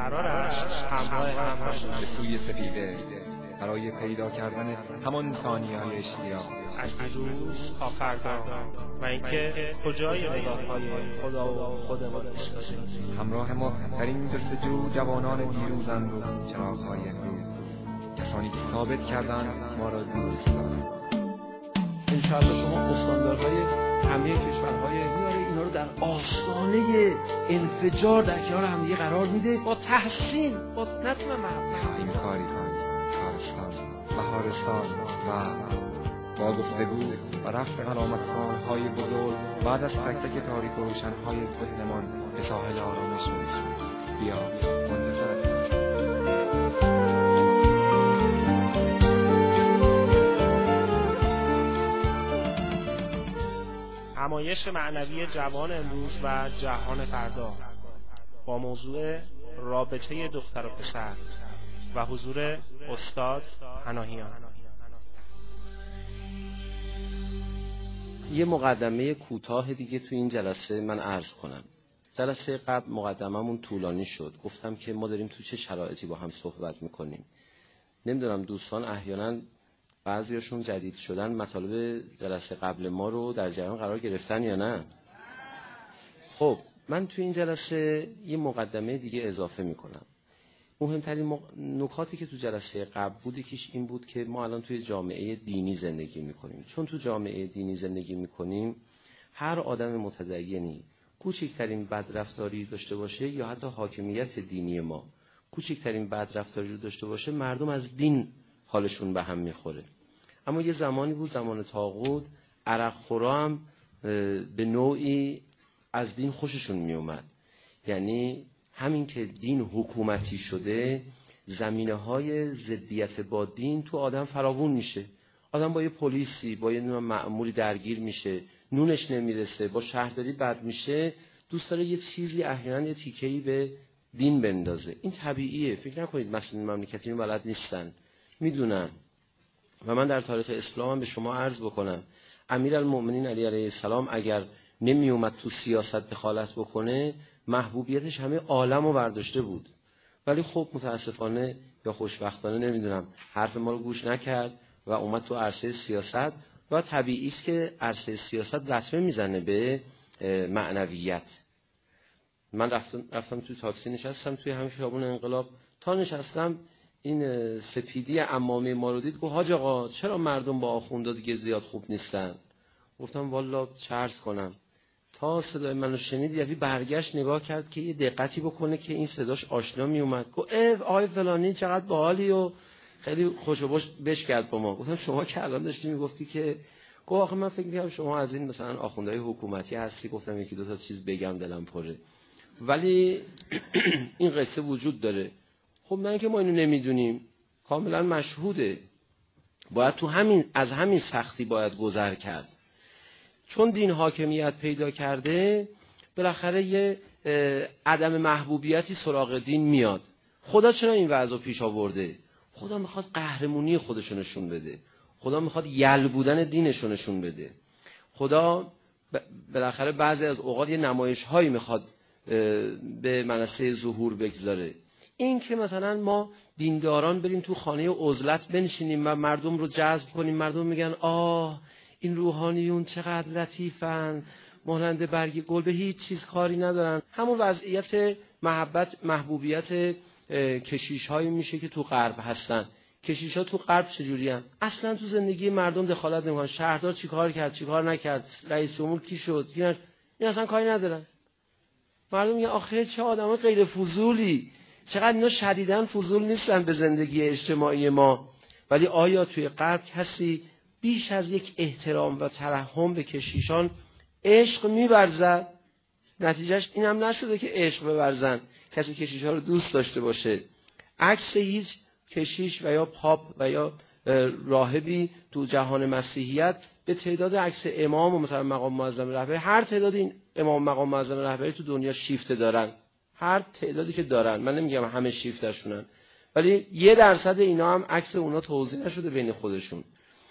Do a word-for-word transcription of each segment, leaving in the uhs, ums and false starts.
قرار است همراه هم باشیم به سوی سپیده برای پیدا کردن همان ثانیه‌های اشتیاق از دیروز تا فردا و اینکه کجای نگاه‌های خدا و خودمان ایستادیم. همراه ما در این جستجو جوانان دیروزند و چراغ‌های امروز، کسانی که ثابت کردند ما را دوست دارند. انشاءالله شما استانداردهای همه کشورهای میاره اینا رو در آستانه انفجار در کنار همدیگه قرار میده، با تحسین، با نتونه محبت این کاری کارستان بهارستان و با گفتگو و رفع علامت‌های بزرگ بعد از تک تک تاریک و روشن‌های ذهنمان به ساحل آرامش می‌رسیم. بیا منتظرت همایش معنوی جوان امروز و جهان فردا با موضوع رابطه دختر و پسر و حضور استاد پناهیان. یه مقدمه کوتاه دیگه تو این جلسه من عرض کنم. جلسه قبل مقدممون طولانی شد، گفتم که ما داریم تو چه شرایطی با هم صحبت میکنیم. نمیدونم دوستان احیانا بعضیاشون جدید شدن مطالب جلسه قبل ما رو در جریان قرار گرفتن یا نه. خب من تو این جلسه یه مقدمه دیگه اضافه میکنم. مهمترین مق... نکاتی که تو جلسه قبل بود یکیش این بود که ما الان توی جامعه دینی زندگی میکنیم. چون تو جامعه دینی زندگی میکنیم، هر آدم متدینی کوچکترین بدرفتاری داشته باشه یا حتی حاکمیت دینی ما کوچکترین بدرفتاری رو داشته باشه، مردم از دین حالشون به هم میخوره. اما یه زمانی بود، زمان طاغوت، عرق خورا هم به نوعی از دین خوششون میومد. یعنی همین که دین حکومتی شده، زمینه‌های ضدیت با دین تو آدم فراوون میشه. آدم با یه پلیسی، با یه مأموری درگیر میشه، نونش نمیرسه، با شهرداری بد میشه، دوست داره یه چیزی احیانا یه تیکه‌ای به دین بندازه. این طبیعیه. فکر نکنید مسئولین مملکتی این بلد نیستن، میدونن. و من در تاریخ اسلام به شما عرض بکنم، امیرالمؤمنین علی علیه السلام اگر نمی اومد تو سیاست دخالت بکنه، محبوبیتش همه عالمو برداشته بود. ولی خب متاسفانه یا خوشبختانه نمیدونم حرف ما رو گوش نکرد و اومد تو عرصه سیاست. و طبیعی است که عرصه سیاست لطمه میزنه به معنویت. من رفتم رفتم توی تاکسی نشستم توی همین خیابون انقلاب، تا نشستم این سپیدی عمامه ما رو دید، گفت حاج آقا چرا مردم با آخوندا دیگه زیاد خوب نیستن؟ گفتم والا چه عرض کنم. تا صدای منو شنید یعنی برگشت نگاه کرد که یه دقتی بکنه که این صداش آشنا می اومد. گفت اه آقای فلانی چقدر باحالی و خیلی خوشو باش بش کرد با ما. گفتم شما که الان داشتی میگفتی که، گفت آخه من فکر می‌کردم شما از این مثلا آخوندهای حکومتی هستی. گفتم یکی دو تا چیز بگم دلم پره، ولی این قصه وجود داره. خب نه که ما اینو نمیدونیم، کاملا مشهوده. باید تو همین از همین سختی باید گذر کرد. چون دین حاکمیت پیدا کرده، بالاخره یه عدم محبوبیتی سراغ دین میاد. خدا چرا این وضع رو پیش آورده؟ خدا میخواد قهرمونی خودش نشون بده. خدا میخواد یل بودن دینش نشون بده. خدا بالاخره بعضی از اوقات یه نمایش هایی میخواد به منصه ظهور بگذاره. این که مثلا ما دینداران بریم تو خانه عزلت بنشینیم و مردم رو جذب کنیم، مردم میگن آه این روحانیون چقدر لطیفن، مانند برگ گل، به هیچ چیز کاری ندارن. همون وضعیت محبت محبوبیت کشیش هایی میشه که تو غرب هستن. کشیش ها تو غرب چجوری هستن؟ اصلا تو زندگی مردم دخالت نمیکنن. شهردار چی کار کرد، چی کار نکرد، رئیس جمهور کی شد، این اصلا کاری ندارن. مردم میگن آخه چه آدمای غیر فضولی، چقدر اینا شدیداً فضول نیستن به زندگی اجتماعی ما. ولی آیا توی غرب کسی بیش از یک احترام و ترحم به کشیشان عشق می‌ورزد؟ نتیجهش این هم نشده که عشق بورزن، کسی کشیشا رو دوست داشته باشه. عکس هیچ کشیش و یا پاپ و یا راهبی تو جهان مسیحیت به تعداد عکس امام و مثلا مقام معظم رهبری، هر تعداد این امام مقام معظم رهبری تو دنیا شیفته دارن، هر تعدادی که دارن. من نمیگم همه شیفتشونن، ولی یه درصد اینا هم عکس اونا توزیع نشده بین خودشون.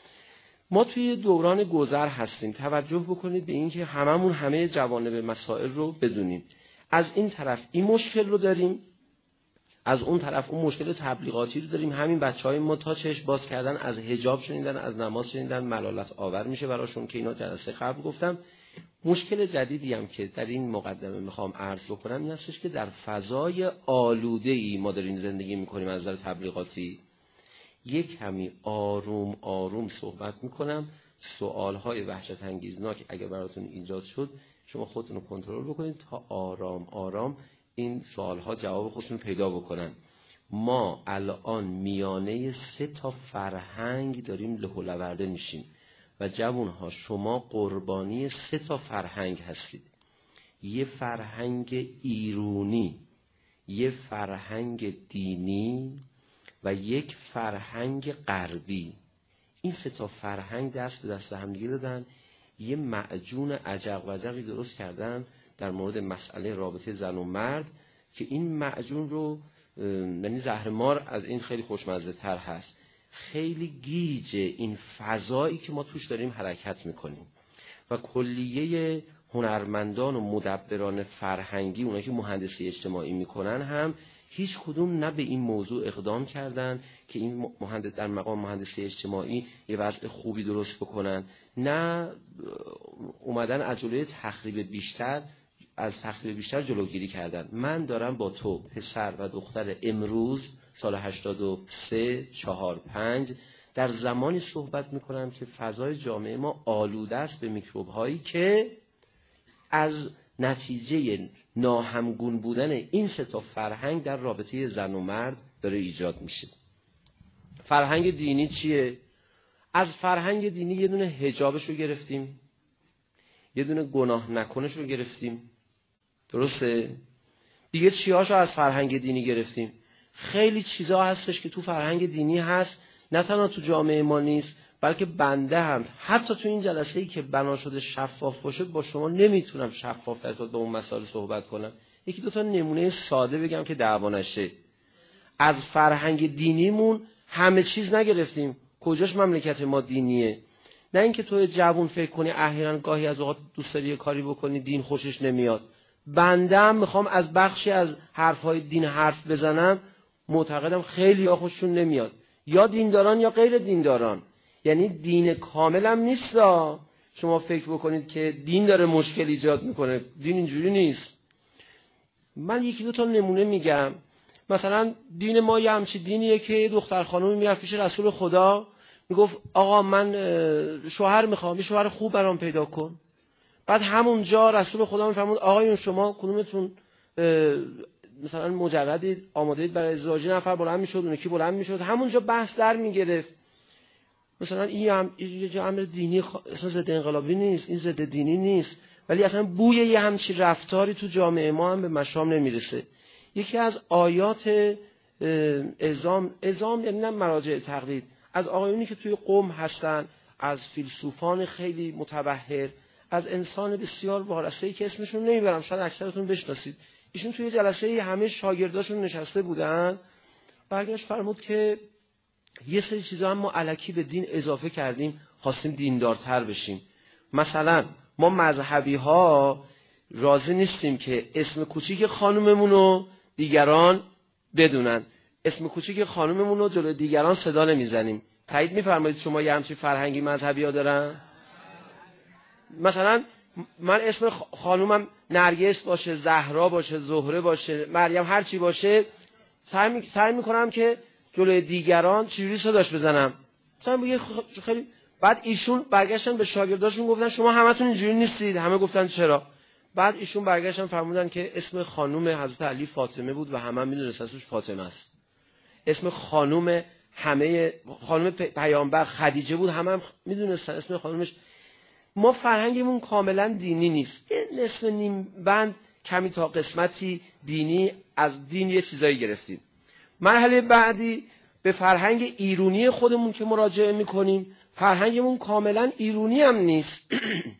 ما توی دوران گذر هستیم. توجه بکنید به این که هممون همه جوانب مسائل رو بدونیم. از این طرف این مشکل رو داریم از اون طرف اون مشکل تبلیغاتی رو داریم. همین بچهای ما تا چشم باز کردن از حجاب شنیدن، از نماز شنیدن، ملالت آور میشه براشون که اینا جلسه قبل گفتم. مشکل جدیدی هم که در این مقدمه میخوام عرض بکنم این هستش که در فضای آلوده‌ای ما داریم زندگی میکنیم. از نظر تبلیغاتی یک کمی آروم آروم صحبت میکنم. سوالهای وحشت انگیزناک اگر براتون ایجاد شد شما خودتون رو کنترل بکنید تا آرام آرام این سوالها جواب خودتون پیدا بکنن. ما الان میانه سه تا فرهنگ داریم له و لورده میشیم و جوانها شما قربانی سه تا فرهنگ هستید. یه فرهنگ ایرونی، یه فرهنگ دینی و یک فرهنگ غربی. این سه تا فرهنگ دست به دست هم دیگه دادن، یه معجون عجق و عجقی درست کردن در مورد مسئله رابطه زن و مرد که این معجون رو یعنی زهرمار از این خیلی خوشمزه تر هست. خیلی گیجه این فضایی که ما توش داریم حرکت میکنیم و کلیه هنرمندان و مدبران فرهنگی، اونایی که مهندسی اجتماعی میکنن هم هیچ کدوم نه به این موضوع اقدام کردن که این مهندس در مقام مهندسی اجتماعی یه وضع خوبی درست بکنن، نه اومدن از جلوی تخریب بیشتر از تخریب بیشتر جلوگیری کردن. من دارم با تو پسر و دختر امروز سال هشتاد و سه چهار پنج در زمانی صحبت میکنم که فضای جامعه ما آلوده است به میکروب هایی که از نتیجه ناهمگون بودن این سه تا فرهنگ در رابطه زن و مرد داره ایجاد میشه. فرهنگ دینی چیه؟ از فرهنگ دینی یه دونه حجابش رو گرفتیم، یه دونه گناه نکنش رو گرفتیم، درسته؟ دیگه چیاشو از فرهنگ دینی گرفتیم؟ خیلی چیزا هستش که تو فرهنگ دینی هست، نه تنها تو جامعه ما نیست بلکه بنده هم حتی تو این جلسه‌ای که بنا شده شفاف باشه با شما نمیتونم شفاف در به اون مسائل صحبت کنم. یکی دو تا نمونه ساده بگم که دعوا نشه. از فرهنگ دینیمون همه چیز نگرفتیم. کجاش مملکت ما دینیه؟ نه اینکه تو جوون فکر کنی احیانا گاهی از اوقات دوست داری کاری بکنی دین خوشش نمیاد. بنده هم میخوام از بخشی از حرفهای دین حرف بزنم، معتقدم خیلی ها خوششون نمیاد، یا دینداران یا غیر دینداران. یعنی دین کاملم نیست. شما فکر بکنید که دین داره مشکل ایجاد میکنه، دین اینجوری نیست. من یکی دو تا نمونه میگم. مثلا دین ما یه همچی دینیه که دختر خانومی میرفت پیش رسول خدا میگفت آقا من شوهر میخوام، یه شوهر خوب برام پیدا کن. بعد همونجا رسول خدا میفرمود آقایون شما کدومتون مثلا مجردید آمادهید برای ازدواج؟ نفر بلند میشد، اون یکی بلند میشد، همونجا بحث در میگرفت. مثلا این هم یه امر دینی اصلا ضد انقلابی نیست، این ضد دینی نیست، ولی اصلا بوی یه همچی رفتاری تو جامعه ما هم به مشام نمیرسه. یکی از آیات اعزام، اعزام یعنی نه مراجع تقلید، از آقایونی که توی قم هستن، از فیلسوفان خیلی متبحر، از انسان بسیار وارسته‌ای که اسمشون نمیبرم، شاید اکثرتون بشناسید. ایشون توی جلسه همه شاگرداشون نشسته بودن، برگشت فرمود که یه سری چیزا هم ما الکی به دین اضافه کردیم، خواستیم دیندارتر بشیم. مثلا ما مذهبی ها راضی نیستیم که اسم کوچیک خانوممون رو دیگران بدونن، اسم کوچیک خانوممون رو جلوی دیگران صدا نمیزنیم. تایید میفرمایید شما یه همچین فرهنگی مذهبی ها دارن؟ مثلا من اسم خانومم نرگس باشه، زهرا باشه، زهره باشه، مریم، هر چی باشه، سعی می... سعی میکنم که جلوی دیگران چجوری صداش بزنم. مثلا بگه خیلی. بعد ایشون برگشتن به شاگرداشون گفتن شما همتون اینجوری نیستید. همه گفتن چرا؟ بعد ایشون برگشتن فرمودن که اسم خانوم حضرت علی فاطمه بود و همه هم میدونستن اسمش فاطمه است. اسم خانوم همه خانوم پیامبر خدیجه بود، همه هم میدونستن اسم خانومش. ما فرهنگمون کاملا دینی نیست. یه نصف نیم بند کمی تا قسمتی دینی از دین یه چیزایی گرفتیم. مرحله بعدی به فرهنگ ایرونی خودمون که مراجعه میکنیم، فرهنگمون کاملا ایرونی هم نیست.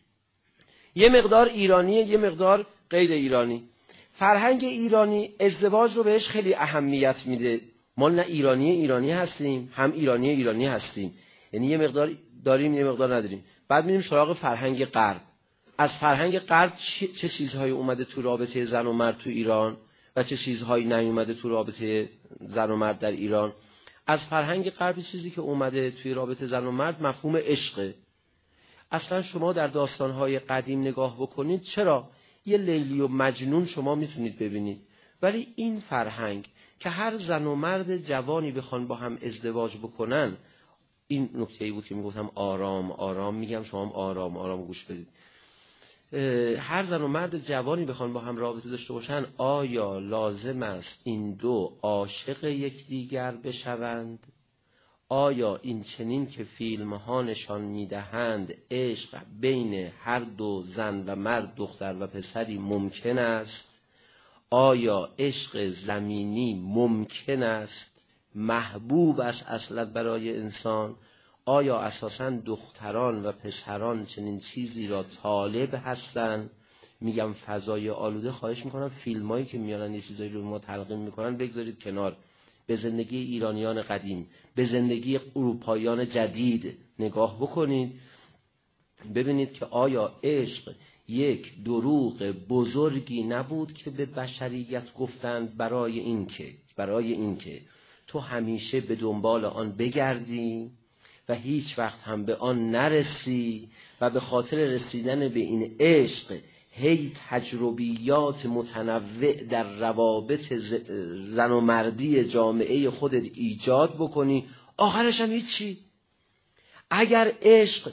یه مقدار ایرانیه، یه مقدار غیر ایرانی. فرهنگ ایرانی ازدواج رو بهش خیلی اهمیت میده. ما نه ایرانی ایرانی هستیم، هم ایرانی ایرانی هستیم. یعنی یه مقدار داریم، یه مقدار نداریم. بعد میریم سراغ فرهنگ غرب. از فرهنگ غرب چه چیزهایی اومده تو رابطه زن و مرد تو ایران؟ و چه چیزهایی نیومده تو رابطه زن و مرد در ایران. از فرهنگ غربی چیزی که اومده توی رابطه زن و مرد مفهوم عشقه. اصلا شما در داستانهای قدیم نگاه بکنید، چرا یه لیلی و مجنون شما میتونید ببینید، ولی این فرهنگ که هر زن و مرد جوانی بخوان با هم ازدواج بکنن، این نکته‌ای بود که میگفتم آرام آرام میگم، شما هم آرام آرام گوش بدید. هر زن و مرد جوانی بخوان با هم رابطه داشته باشن، آیا لازم است این دو عاشق یکدیگر بشوند؟ آیا این چنین که فیلم ها نشان میدهند عشق بین هر دو زن و مرد، دختر و پسری ممکن است؟ آیا عشق زمینی ممکن است؟ محبوب است اصلا برای انسان؟ آیا اساساً دختران و پسران چنین چیزی را طالب هستند؟ میگم فضای آلوده، خواهش میکنم فیلمایی که میانن یه چیزایی رو ما تلقین میکنن بگذارید کنار. به زندگی ایرانیان قدیم، به زندگی اروپاییان جدید نگاه بکنید، ببینید که آیا عشق یک دروغ بزرگی نبود که به بشریت گفتند برای اینکه برای اینکه تو همیشه به دنبال آن بگردی و هیچ وقت هم به آن نرسی و به خاطر رسیدن به این عشق هی تجربیات متنوع در روابط زن و مردی جامعه خودت ایجاد بکنی، آخرش هم هیچی. اگر عشق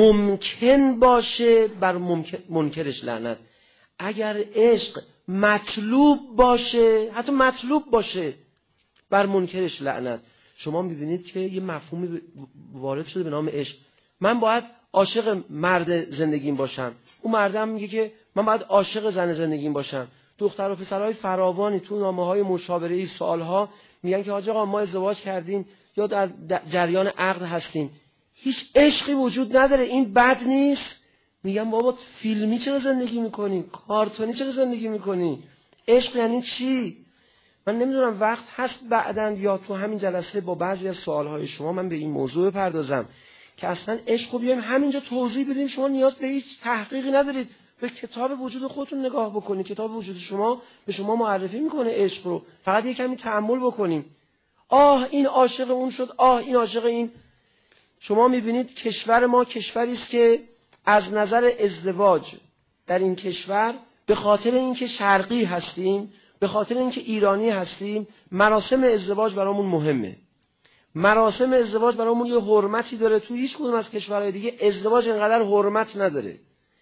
ممکن باشه بر ممکن... منکرش لعنت. اگر عشق مطلوب باشه، حتی مطلوب باشه، بر منکرش لعنت. شما میبینید که یه مفهومی وارد شده به نام عشق. من باید عاشق مرد زندگیم باشم، اون مردم میگه که من باید عاشق زن زندگیم باشم. دختر و پسرهای فراوانی تو نامه‌های مشاوره‌ای سوالها میگن که حاج آقا ما ازدواج کردیم یا در جریان عقد هستیم، هیچ عشقی وجود نداره، این بد نیست؟ میگم بابا فیلمی چرا زندگی میکنی؟ کارتونی چرا زندگی میکنی؟ عشق یعنی چی؟ من نمیدونم وقت هست بعداً یا تو همین جلسه با بعضی از سوالهای شما من به این موضوع بپردازم که اصلا عشق رو بیایم همینجا توضیح بدیم. شما نیاز به هیچ تحقیقی ندارید، به کتاب وجود خودتون نگاه بکنید. کتاب وجود شما به شما معرفی میکنه عشق رو، فقط یک کمی تأمل بکنیم. آه این عاشق اون شد، آه این عاشق این. شما میبینید کشور ما کشوری است که از نظر ازدواج در این کشور به خاطر اینکه شرقی هستیم، به خاطر اینکه ایرانی هستیم، مراسم ازدواج برامون مهمه. مراسم ازدواج برامون یه حرمتی داره. تو هیچ کدوم از کشورهای دیگه ازدواج اینقدر حرمت نداره.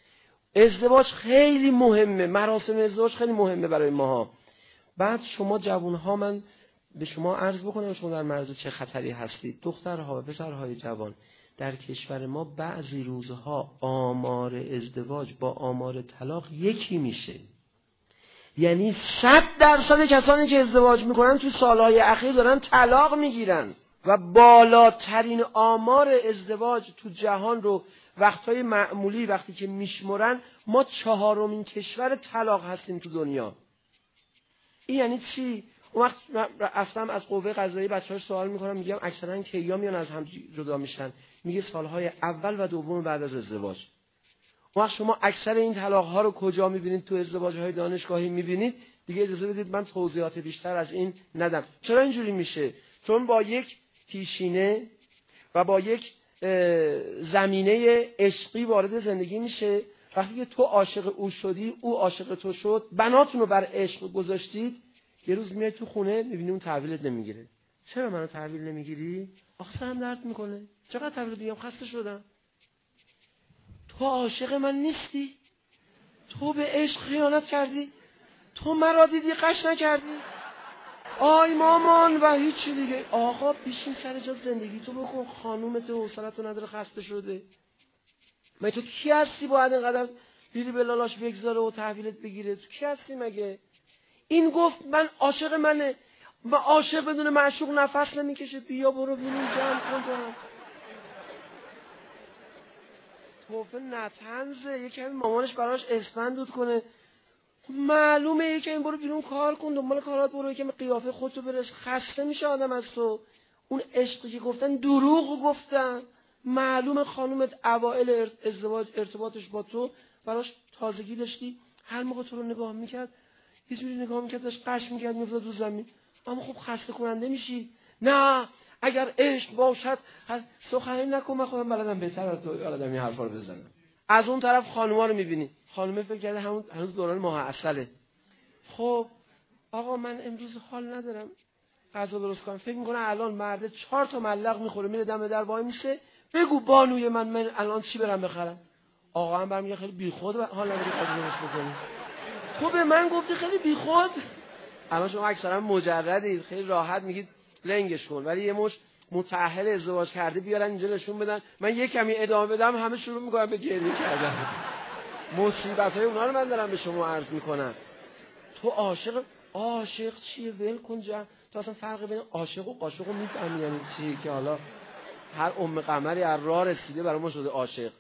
ازدواج خیلی مهمه، مراسم ازدواج خیلی مهمه برای ماها. بعد شما جوانها، من به شما عرض بکنم شما در معرض چه خطری هستید. دخترها و پسرهای جوان در کشور ما بعضی روزها آمار ازدواج با آمار طلاق یکی میشه. یعنی صد درصد کسانی که ازدواج میکنن تو سالهای اخیر دارن طلاق میگیرن و بالاترین آمار ازدواج تو جهان رو وقتهای معمولی وقتی که میشمرن ما چهارمین کشور طلاق هستیم تو دنیا. این یعنی چی؟ اون وقت اصلا از قوه قضاییه بچه‌ها سوال میکنم، میگم اکثرا کیا میان از هم جدا میشن؟ میگه سالهای اول و دوم بعد از ازدواج. اون وقت شما اکثر این طلاق ها رو کجا میبینید؟ تو ازدواج‌های دانشگاهی میبینید. دیگه اجازه بدید من توضیحات بیشتر از این ندم. چرا اینجوری میشه؟ چون با یک پیشینه و با یک زمینه عشقی وارد زندگی میشه. وقتی که تو عاشق او شدی، او عاشق تو شد، بناتون رو بر عشق گذاشتید، یه روز میای تو خونه میبینی اون تحویلت نمیگیره. چرا منو تحویل نمیگیری؟ آخه سرم درد میکنه. چقدر تحویل بگیرم؟ خسته شدم. تو عاشق من نیستی؟ تو به عشق خیانت کردی؟ تو مرا دیدی قش نکردی؟ آی مامان و هیچی دیگه. آقا بیشین سر جات زندگی تو بکن. خانومت حوصله‌تو نداره، خسته شده. مگه تو کی هستی باید اینقدر بیری به لالاش بگذاره و تحویلت بگیره؟ تو کی هستی مگه؟ این گفت من عاشق منه، من عاشق بدون معشوق نفس نمیکشه. بیا برو بیرون جمع کن تو هم. توفه نتنزه. یکی همین مامانش براش اسفندود کنه. معلومه یکی همین برو بیرون کار کن، دنبال کارات برو، یکی همین قیافه خودتو برس. خسته میشه آدم از تو. اون عشقی که گفتن دروغ گفتن. معلومه خانومت اوائل ازدواج ارتباطش با تو براش تازگی داشتی، هر موقع تو رو نگاه میکرد یه جوری نگاه میکرد داشت قش میکرد میافتاد رو زمین. اما خب خسته کننده میشی. نه اگر عشق باشد سخنی نکن، من خودم بلدم بهتر از تو بلدم این حرفا رو بزنم. از اون طرف خانوما رو میبینی، خانومه فکر کرده همون هنوز دوران ماه عسله. خب آقا من امروز حال ندارم غذا درست کنم، فکر میکنه الان مرده چهار تا ملق میخوره میره دم در وای میشه، بگو بانوی من من الان چی برم بخرم. آقا هم برمیگه خیلی بیخود حال نداری غذا درست بکنی. تو به من گفتی خیلی بیخود. الان شما اکثرا مجردید، خیلی راحت میگید لنگش کن، ولی یه مش متأهل ازدواج کرده بیارن اینجا نشون بدن من یه کمی ادامه بدم همه شروع میکنن به گریه کردن. مصیبت‌های اونا رو من دارم به شما عرض میکنم. تو عاشق عاشق چیه؟ ول کن جا. تو اصلا فرق بین عاشق و قاشق رو میفهمی یعنی چی؟ که حالا هر ام قمری از راه رسیده برای ما شده عاشق.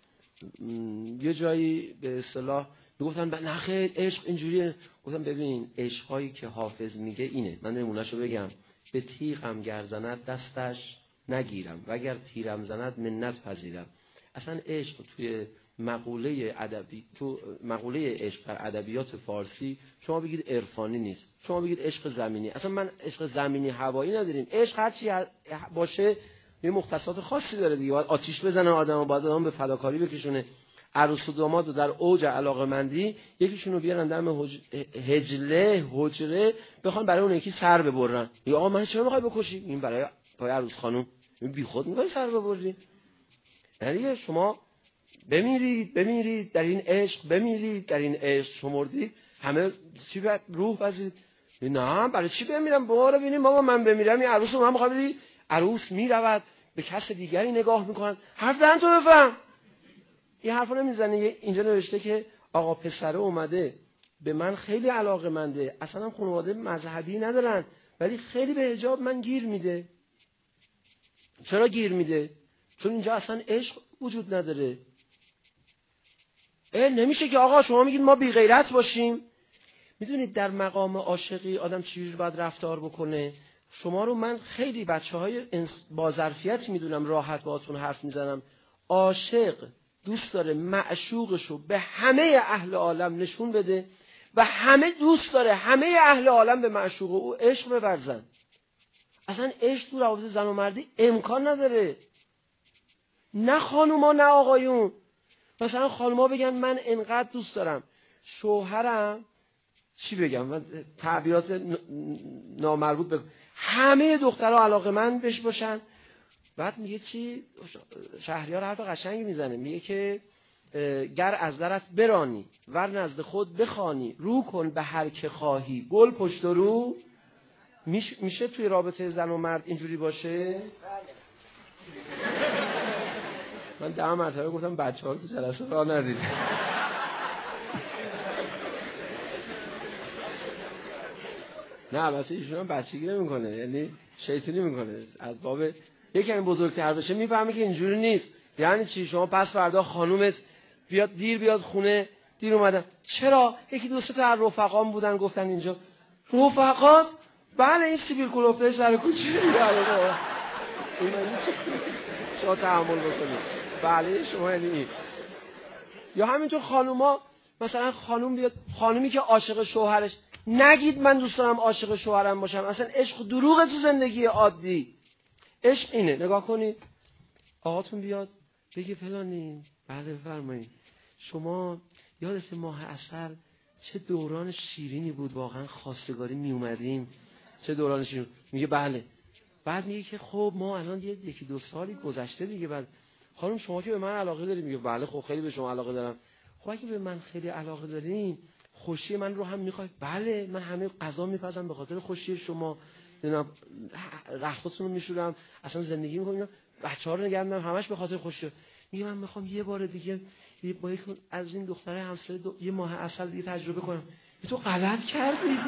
یه جایی به اصطلاح میگفتن نه خیر عشق اینجوریه. گفتم ببین عشقایی که حافظ میگه اینه، من نمونهشو بگم: به تیغم گر زند دستش نگیرم و اگر تیرم زند منت پذیرم. اصلا عشق توی مقوله ادبی، تو مقوله عشق در ادبیات فارسی شما بگید عرفانی نیست، شما بگید عشق زمینی. اصلا من عشق زمینی هوایی نداریم. عشق هر چی باشه یه مختصات خاصی داره دیگه. باید آتیش بزنه آدمو، باید آدم به فداکاری بکشونه. عروس و داماد در اوج علاقمندی یکیشون رو بیارن دم حج... هجله حجره بخوان برای اون یکی سر ببرن. یا آقا من چرا میخوای بکشی؟ این برای پای عروس خانم بیخود میخوای سر ببری؟ یعنی شما بمیرید بمیرید در این عشق، بمیرید در این عشق، شمردید همه چی بعد روح بزید. نه برای چی بمیرم؟ بابا ببینیم بابا من بمیرم این عروس رو من میخوام بدی عروس میرود به کس دیگری نگاه میکنن. حرف زن تو بفهم. این حرفا نمیزنه. اینجا نوشته که آقا پسره اومده به من خیلی علاقه‌منده، اصلا خانواده مذهبی ندارن ولی خیلی به حجاب من گیر میده. چرا گیر میده؟ چون اینجا اصلا عشق وجود نداره. اه نمیشه که آقا شما میگید ما بی غیرت باشیم. میدونید در مقام عاشقی آدم چجوری باید رفتار بکنه؟ شما رو من خیلی بچه‌های با ظرفیت میدونم، راحت باهاتون حرف میزنم. عاشق دوست داره معشوقشو به همه اهل عالم نشون بده و همه دوست داره همه اهل عالم به معشوق او عشق بورزن. اصلا عشق تو روابط زن و مردی امکان نداره. نه خانوما نه آقایون. مثلا خانوما بگن من انقدر دوست دارم شوهرم، چی بگم من تعبیرات نامربوط بگم، همه دخترها علاقه‌مند بهش باشن. بعد میگه چی؟ شهریار حرف قشنگی میزنه، میگه که گر از درت برانی ور نزد خود بخوانی رو کن به هر که خواهی گل پشت و رو. میشه, میشه توی رابطه زن و مرد اینجوری باشه؟ من ده مرتبه گفتم بچه ها تو جلسه راه ندید. نه بس ایشون هم بچگی نمیکنه، یعنی شیطانی میکنه. از باب یکمی بزرگتر بشه میفهمی که اینجوری نیست. یعنی چی؟ شما پس فردا خانومت بیاد دیر بیاد خونه، دیر اومدن چرا؟ یکی دو سه تا از رفقام بودن گفتن اینجا. رفقات؟ بله این سیبیل کل افتاده سر کوچه. این یعنی چی؟ شما تحمل بکنید. بله شما یعنی این. یا همینطور خانوما، مثلا خانوم بیاد، خانومی که عاشق شوهرش، نگید من دوست دارم عاشق شوهرم باشم. اصلا عشق دروغه تو زندگی عادی. عشق اینه. نگاه کنید آقاتون بیاد بگه فلانی بله بفرمایید شما یادت ماه عسل چه دوران شیرینی بود، واقعا خواستگاری می اومدیم، چه دوران شیرین. میگه بله. بعد میگه که خب ما الان یکی دو سالی گذشته دیگه. بعد خانم شما که به من علاقه داری؟ میگه بله خب خیلی به شما علاقه دارم. خب اگه به من خیلی علاقه دارین خوشی من رو هم میخوای؟ بله من همه غذا میپزم به خاطر خوشی شما، اینا رختاتون رو میشورم، اصلا زندگی میکنم، بچه‌ها رو نگه می‌دارم همش به خاطر خوشی. میگه من میخوام یه بار دیگه با یک از این دختره همسایه دو... یه ماه عسل دیگه تجربه کنم. تو غلط کردی.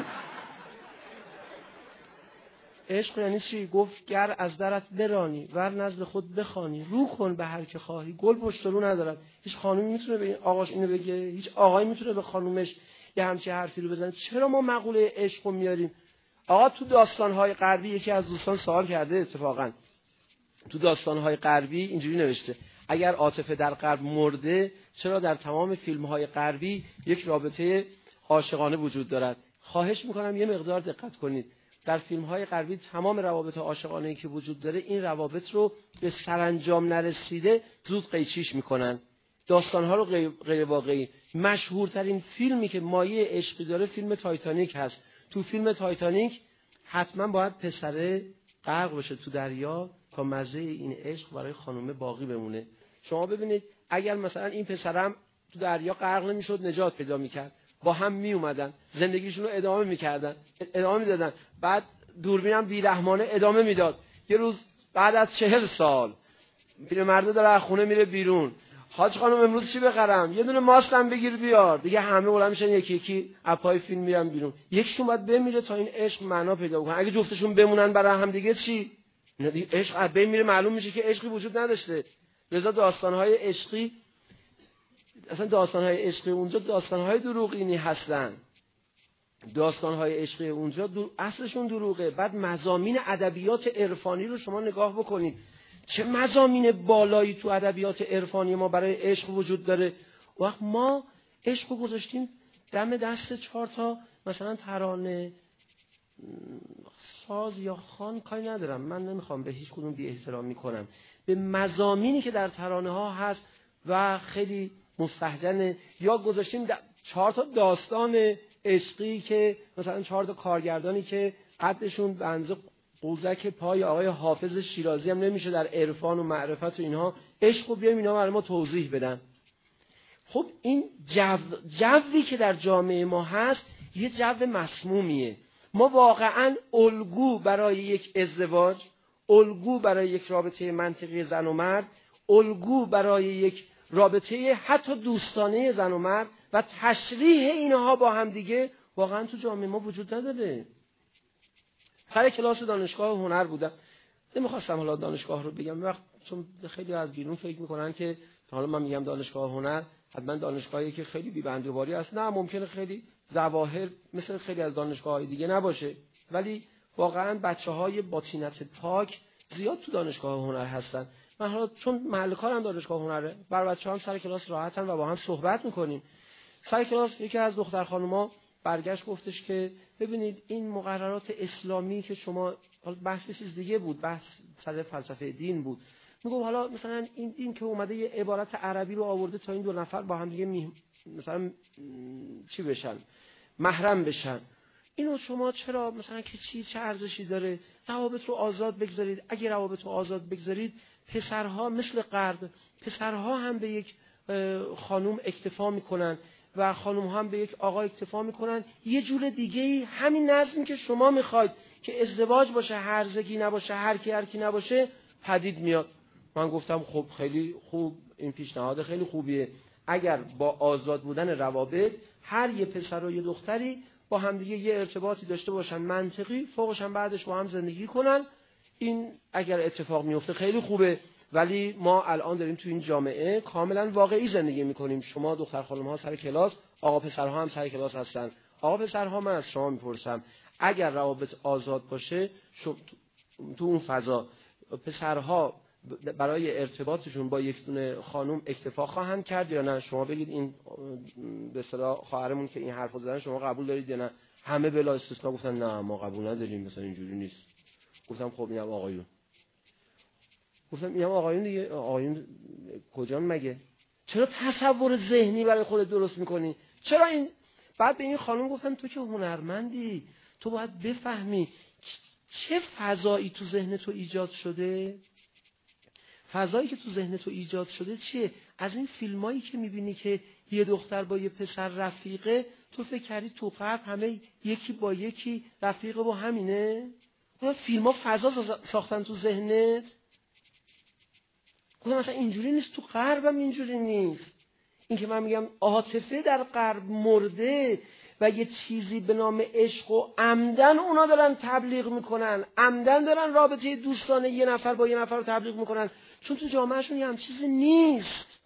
عشق یعنی چی؟ گفت گر از درت برانی ور نزد خود بخوانی رو کن به هر که خواهی گل پشت رو ندارد. هیچ خانومی میتونه به آقاش اینو بگه؟ هیچ آقایی میتونه به خانومش یه همچین حرفی رو بزنه؟ چرا ما مقوله عشق رو میاریم؟ آقا تو داستان‌های غربی یکی از دوستان سوال کرده، اتفاقا تو داستان‌های غربی اینجوری نوشته اگر عاطفه در غرب مرده چرا در تمام فیلم‌های غربی یک رابطه عاشقانه وجود دارد؟ خواهش میکنم یه مقدار دقت کنید. در فیلم‌های غربی تمام روابط عاشقانه‌ای که وجود داره این روابط رو به سرانجام نرسیده زود قیچیش میکنن. داستان‌ها رو غیر واقعی. مشهورترین فیلمی که مایه عشقی داره فیلم تایتانیک هست. تو فیلم تایتانیک حتما باید پسره غرق بشه تو دریا تا مزه این عشق برای خانومه باقی بمونه. شما ببینید اگر مثلا این پسرم تو دریا غرق نمیشد نجات پیدا میکرد، با هم می اومدن زندگیشون رو ادامه میکردن، ادامه میدادن، بعد دوربینم بیرحمانه ادامه میداد. یه روز بعد از چهل سال پیرمرد داره از خونه میره بیرون، حاج خانم امروز چی بخرم؟ یه دونه ماستم بگیر بیار. دیگه همه بلند میشن یکی یکی اپای فیلم میرن بیرون. یکیشون باید بمیره تا این عشق معنا پیدا کنه. اگه جفتشون بمونن برای هم دیگه چی؟ اینا دیگه عشق از بین میره، معلوم میشه که عشقی وجود نداشته. لذا داستان‌های عشقی اصلا داستان‌های عشقی اونجا داستان‌های دروغینی هستن. داستان‌های عشقی اونجا دو... اصلشون دروغه. بعد مضامین ادبیات عرفانی رو شما نگاه بکنید. چه مضامین بالایی تو ادبیات عرفانی ما برای عشق وجود داره. وقت ما عشق رو گذاشتیم دم دست چهار تا مثلا ترانه ساز یا خوان. کاری ندارم، من نمیخوام به هیچ کدوم بی احترامی کنم به مضامینی که در ترانه ها هست و خیلی مستهجنه. یا گذاشتیم چهار تا داستان عشقی که مثلا چهار تا کارگردانی که قدشون به اندازه قوزک پای آقای حافظ شیرازی هم نمیشه در عرفان و معرفت و اینها، عشق رو بیایم اینا برای ما توضیح بدن. خب این جو جوی که در جامعه ما هست یه جو مسمومیه. ما واقعا الگو برای یک ازدواج، الگو برای یک رابطه منطقی زن و مرد، الگو برای یک رابطه حتی دوستانه زن و مرد و تشریح اینها با هم دیگه واقعا تو جامعه ما وجود نداره. سر کلاس دانشگاه هنر بودم، نمیخواستم حالا دانشگاه رو بگم وقت، چون خیلی از بیرون فکر میکنن که حالا من میگم دانشگاه هنر حتما دانشگاهی که خیلی بی‌بندوباری است. نه، ممکنه خیلی ظواهر مثل خیلی از دانشگاه‌های دیگه نباشه، ولی واقعا بچه‌های با طینت پاک زیاد تو دانشگاه هنر هستن. من حالا چون محل کارم دانشگاه هنره، بر بچه‌ها هم سر کلاس راحتن و با هم صحبت میکنیم. سر کلاس یکی از دختر خانوما برگشت گفتش که ببینید این مقررات اسلامی که شما، بحث چیز دیگه بود، بحث سر فلسفه دین بود، میگم حالا مثلا این دین که اومده یه عبارت عربی رو آورده تا این دو نفر با هم دیگه می... مثلا چی بشن، محرم بشن، اینو شما چرا مثلا که چی چه ارزشی داره؟ روابط رو آزاد بگذارید. اگه روابط رو آزاد بگذارید پسرها مثل غرب، پسرها هم به یک خانم اکتفا میکنن و خانم هم به یک آقا اکتفا میکنن. یه جور دیگه همین نظمی که شما میخواید که ازدواج باشه، هرزگی نباشه، هر کی هر کی نباشه، پدید میاد. من گفتم خب خیلی خوب، این پیشنهاد خیلی خوبیه. اگر با آزاد بودن روابط هر یه پسر و یه دختری با همدیگه یه ارتباطی داشته باشن منطقی، فوقش هم بعدش با هم زندگی کنن، این اگر اتفاق میفته خیلی خوبه. ولی ما الان داریم تو این جامعه کاملا واقعی زندگی میکنیم. شما دختر خانم ها سر کلاس، آقا پسرها هم سر کلاس هستن. آقا پسرها، من از شما میپرسم اگر روابط آزاد باشه تو اون فضا، پسرها برای ارتباطشون با یک دونه خانم اکتفا خواهند کرد یا نه؟ شما بگید این به اصطلاح خواهرمون که این حرفو زدن شما قبول دارید یا نه؟ همه بلا استثنا گفتن نه ما قبول نداریم، مثلا اینجوری نیست. گفتم خب اینم آقایون. گفتم اینم آقایون دیگه. آقایون کجا مگه؟ چرا تصور ذهنی برای خودت درست میکنی؟ چرا این؟ بعد به این خانم گفتم تو که هنرمندی، تو باید بفهمی چه فضایی تو ذهن تو ایجاد شده. فضایی که تو ذهن تو ایجاد شده چیه؟ از این فیلمایی که میبینی که یه دختر با یه پسر رفیقه، تو فکر کردی تو غرب همه یکی با یکی رفیقه با همینه؟ اون فیلم‌ها فضا ساختن تو ذهنت؟ گفتم مثلا اینجوری نیست، تو غرب هم اینجوری نیست. این که من میگم عاطفه در غرب مرده و یه چیزی به نام عشق و عمدن اونا دارن تبلیغ میکنن، عمدن دارن رابطه دوستانه یه نفر با یه نفر رو تبلیغ میکنن، چون تو جامعهشون یه هم چیزی نیست،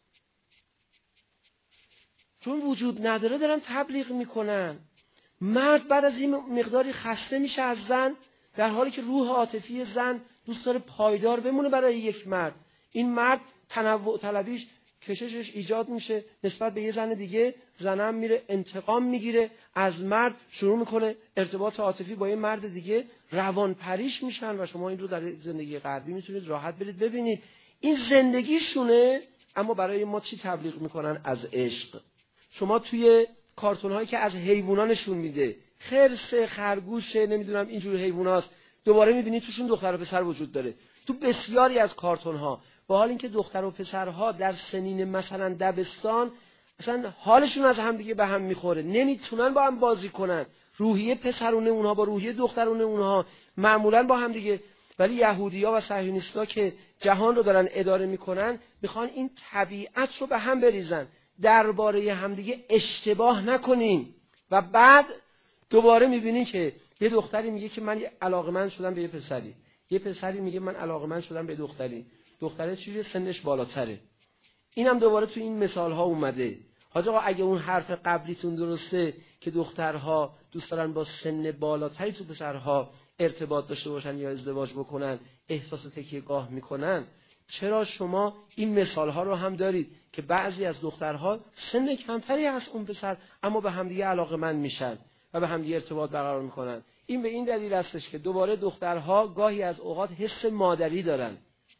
چون وجود نداره دارن تبلیغ میکنن. مرد بعد از این مقداری خسته میشه از زن، در حالی که روح عاطفی زن دوست داره پایدار بمونه برای یک مرد. این مرد تنوع طلبیش، کششش ایجاد میشه نسبت به یه زن دیگه، زنم میره انتقام میگیره از مرد، شروع میکنه ارتباط عاطفی با یه مرد دیگه، روان پریش میشن و شما این رو در زندگی غربی میتونید راحت برید ببینید. این زندگیشونه، اما برای ما چی تبلیغ میکنن؟ از عشق. شما توی کارتون هایی که از حیوونا نشون میده، خرس، خرگوش، نمیدونم اینجور حیواناست، دوباره میبینید توشون دختر و پسر وجود داره. تو بسیاری از کارتون ها، با حال اینکه دختر و پسرها در سنین مثلا دبستان اصلا حالشون از هم دیگه به هم میخوره، نمیتونن با هم بازی کنن، روحیه پسرونه اونها با روحیه دخترونه اونها معمولا با هم دیگه. ولی یهودی‌ها و صهیونیست‌ها که جهان رو دارن اداره میکنن میخوان این طبیعت رو به هم بریزن، درباره همدیگه اشتباه نکنین. و بعد دوباره میبینین که یه دختری میگه که من علاقه‌مند شدم به یه پسری، یه پسری میگه من علاقه‌مند شدم به دختری، دختره چیزی سنش بالاتره. اینم دوباره تو این مثال‌ها اومده. حاج آقا اگه اون حرف قبلیتون درسته که دخترها دوست دارن با سن بالاتری تو پسرها ارتباط داشته باشن یا ازدواج بکنن، احساس تکیه‌گاه میکنن، چرا شما این مثال‌ها رو هم دارید که بعضی از دخترها سن کمتری از اون پسر اما به همدیگه علاقه‌مند میشن و به همدیگه ارتباط برقرار میکنن؟ این به این دلیل هستش که دوباره دخترها گاهی از اوقات حس مادری دارن.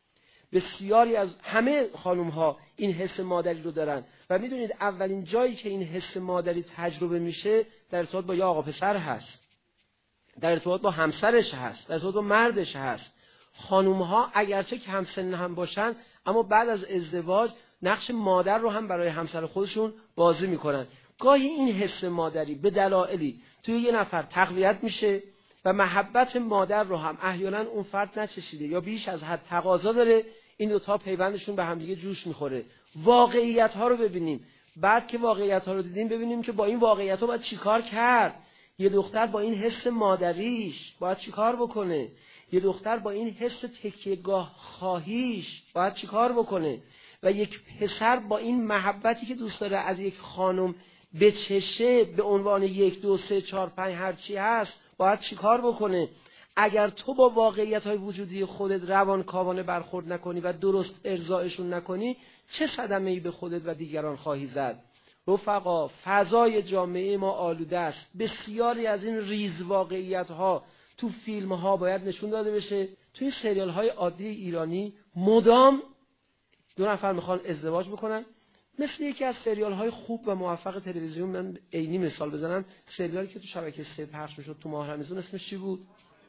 بسیاری از همه خانم‌ها این حس مادری رو دارن و میدونید اولین جایی که این حس مادری تجربه میشه در ارتباط با یا آقا پسر هست، در ارتباط با همسرش هست، در ارتباط با مردش هست. خانم‌ها اگرچه که همسن هم باشن اما بعد از ازدواج نقش مادر رو هم برای همسر خودشون بازی میکنن. گاهی این حس مادری به دلایلی توی یه نفر تقویت میشه و محبت مادر رو هم احیانا اون فرد نچشیده یا بیش از حد تقاضا داره، این دو تا پیوندشون به هم دیگه جوش میخوره. واقعیت ها رو ببینیم، بعد که واقعیت ها رو دیدیم ببینیم که با این واقعیت ها باید چیکار کرد. یه دختر با این حس مادریش باید چیکار بکنه؟ یه دختر با این حس تکیه‌گاه خواهیش باید چیکار بکنه؟ و یک پسر با این محبتی که دوست داره از یک خانم بچشه به عنوان یک دو سه چهار پنج هرچی هست باید چیکار بکنه؟ اگر تو با واقعیت‌های وجودی خودت روانکاوانه برخورد نکنی و درست ارضایشون نکنی، چه صدمه‌ای به خودت و دیگران خواهی زد؟ رفقا، فضای جامعه ما آلوده است. بسیاری از این ریز واقعیت‌ها تو فیلم‌ها باید نشون داده بشه. تو این سریال‌های عادی ایرانی مدام دو نفر میخوان ازدواج بکنن. مثل یکی از سریال‌های خوب و موفق تلویزیون، من عینی مثال بزنم، سریالی که تو شبکه سه پخش میشد تو ماه رمضان، اسمش چی بود؟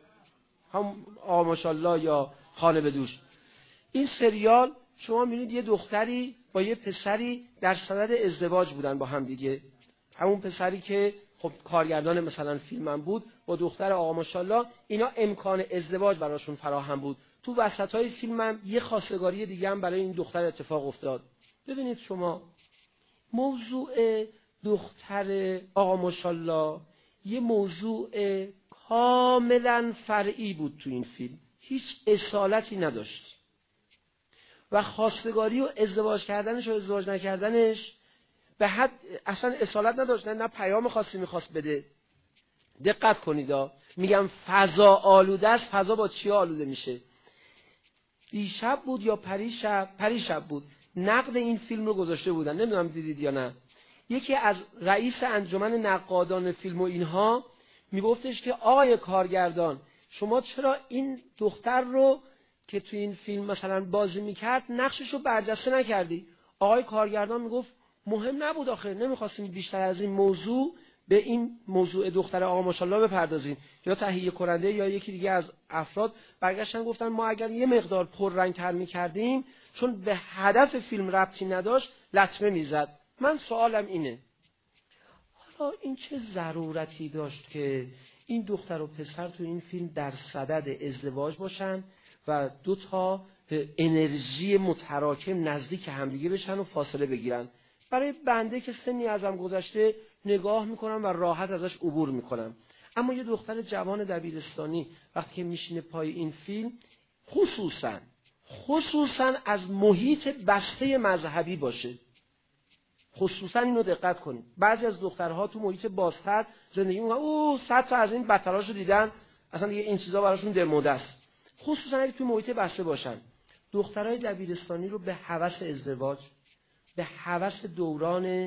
هم آقا ماشاءالله یا خانه به دوش. این سریال شما می‌بینید یه دختری با یه پسری در صدد ازدواج بودن با هم دیگه. همون پسری که خب کارگردان مثلا فیلمم بود با دختر آقا ماشاءالله، اینا امکان ازدواج براشون فراهم بود. تو وسطای فیلمم یه خواستگاری دیگه هم برای این دختر اتفاق افتاد. ببینید شما، موضوع دختر آقا ماشاءالله یه موضوع کاملا فرعی بود تو این فیلم، هیچ اصالتی نداشت و خواستگاری و ازدواج کردنش و ازدواج نکردنش به حد اصلا اصالت نداشت، نه, نه پیام خاصی میخواست بده. دقت کنید ها، میگم فضا آلوده است. فضا با چی آلوده میشه؟ دیشب بود یا پریشب پریشب بود نقد این فیلم رو گذاشته بودن، نمیدونم دیدید یا نه. یکی از رئیس انجمن نقادان فیلم و اینها میگفتش که آقای کارگردان، شما چرا این دختر رو که تو این فیلم مثلا بازی میکرد نقشش رو برجسته نکردی؟ آقای کارگردان میگفت مهم نبود آخه، نمیخواستیم بیشتر از این موضوع به این موضوع دختر آقا ماشاءالله بپردازیم. یا تهیه کننده یا یکی دیگه از افراد برگشتن گفتن ما اگر یه مقدار پررنگ‌تر میکردیم، چون به هدف فیلم ربطی نداشت، لطمه میزد. من سوالم اینه، حالا این چه ضرورتی داشت که این دختر و پسر تو این فیلم در صدد ازدواج باشن و دو تا انرژی متراکم نزدیک همدیگه بشن و فاصله بگیرن؟ برای بنده که سنی ازم گذشته نگاه میکنم و راحت ازش عبور میکنم. اما یه دختر جوان دبیرستانی وقتی که میشینه پای این فیلم، خصوصا خصوصا از محیط بسته مذهبی باشه، خصوصا اینو دقت کنید، بعضی از دخترها تو محیط بازتر زندگی میکنن، اوه صد تا از این بدتراشو دیدن، اصلا دیگه این چیزا براشون دموده است. خصوصا اگه تو محیط بسته باشن، دخترای دبیرستانی رو به هوس ازدواج، به هوس دوران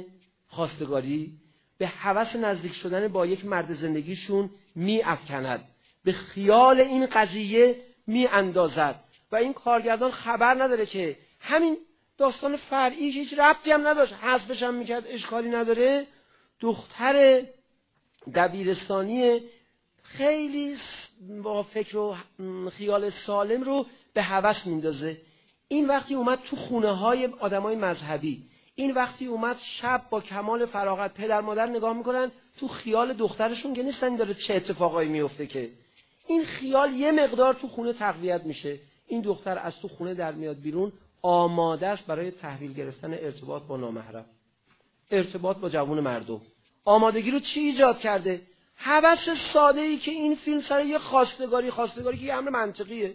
خواستگاری به هوس نزدیک شدن با یک مرد زندگیشون می افکند، به خیال این قضیه می اندازد و این کارگردان خبر نداره که همین داستان فرعی که هیچ ربطی هم نداشت، حذفش هم میکرد اشکالی نداره، دختر دبیرستانی خیلی با فکر و خیال سالم رو به هوس میندازه. این وقتی اومد تو خونه های آدم های مذهبی، این وقتی اومد شب با کمال فراغت پدر مادر نگاه میکنن تو خیال دخترشون که نیستن داره چه اتفاقایی میفته، که این خیال یه مقدار تو خونه تقویت میشه، این دختر از تو خونه در میاد بیرون، آماده است برای تحویل گرفتن ارتباط با نامحرم، ارتباط با جوان مردم. آمادگی رو چی ایجاد کرده؟ هوس ساده ای که این فیلم سر یه خواستگاری، خواستگاری که یه امر منطقیه،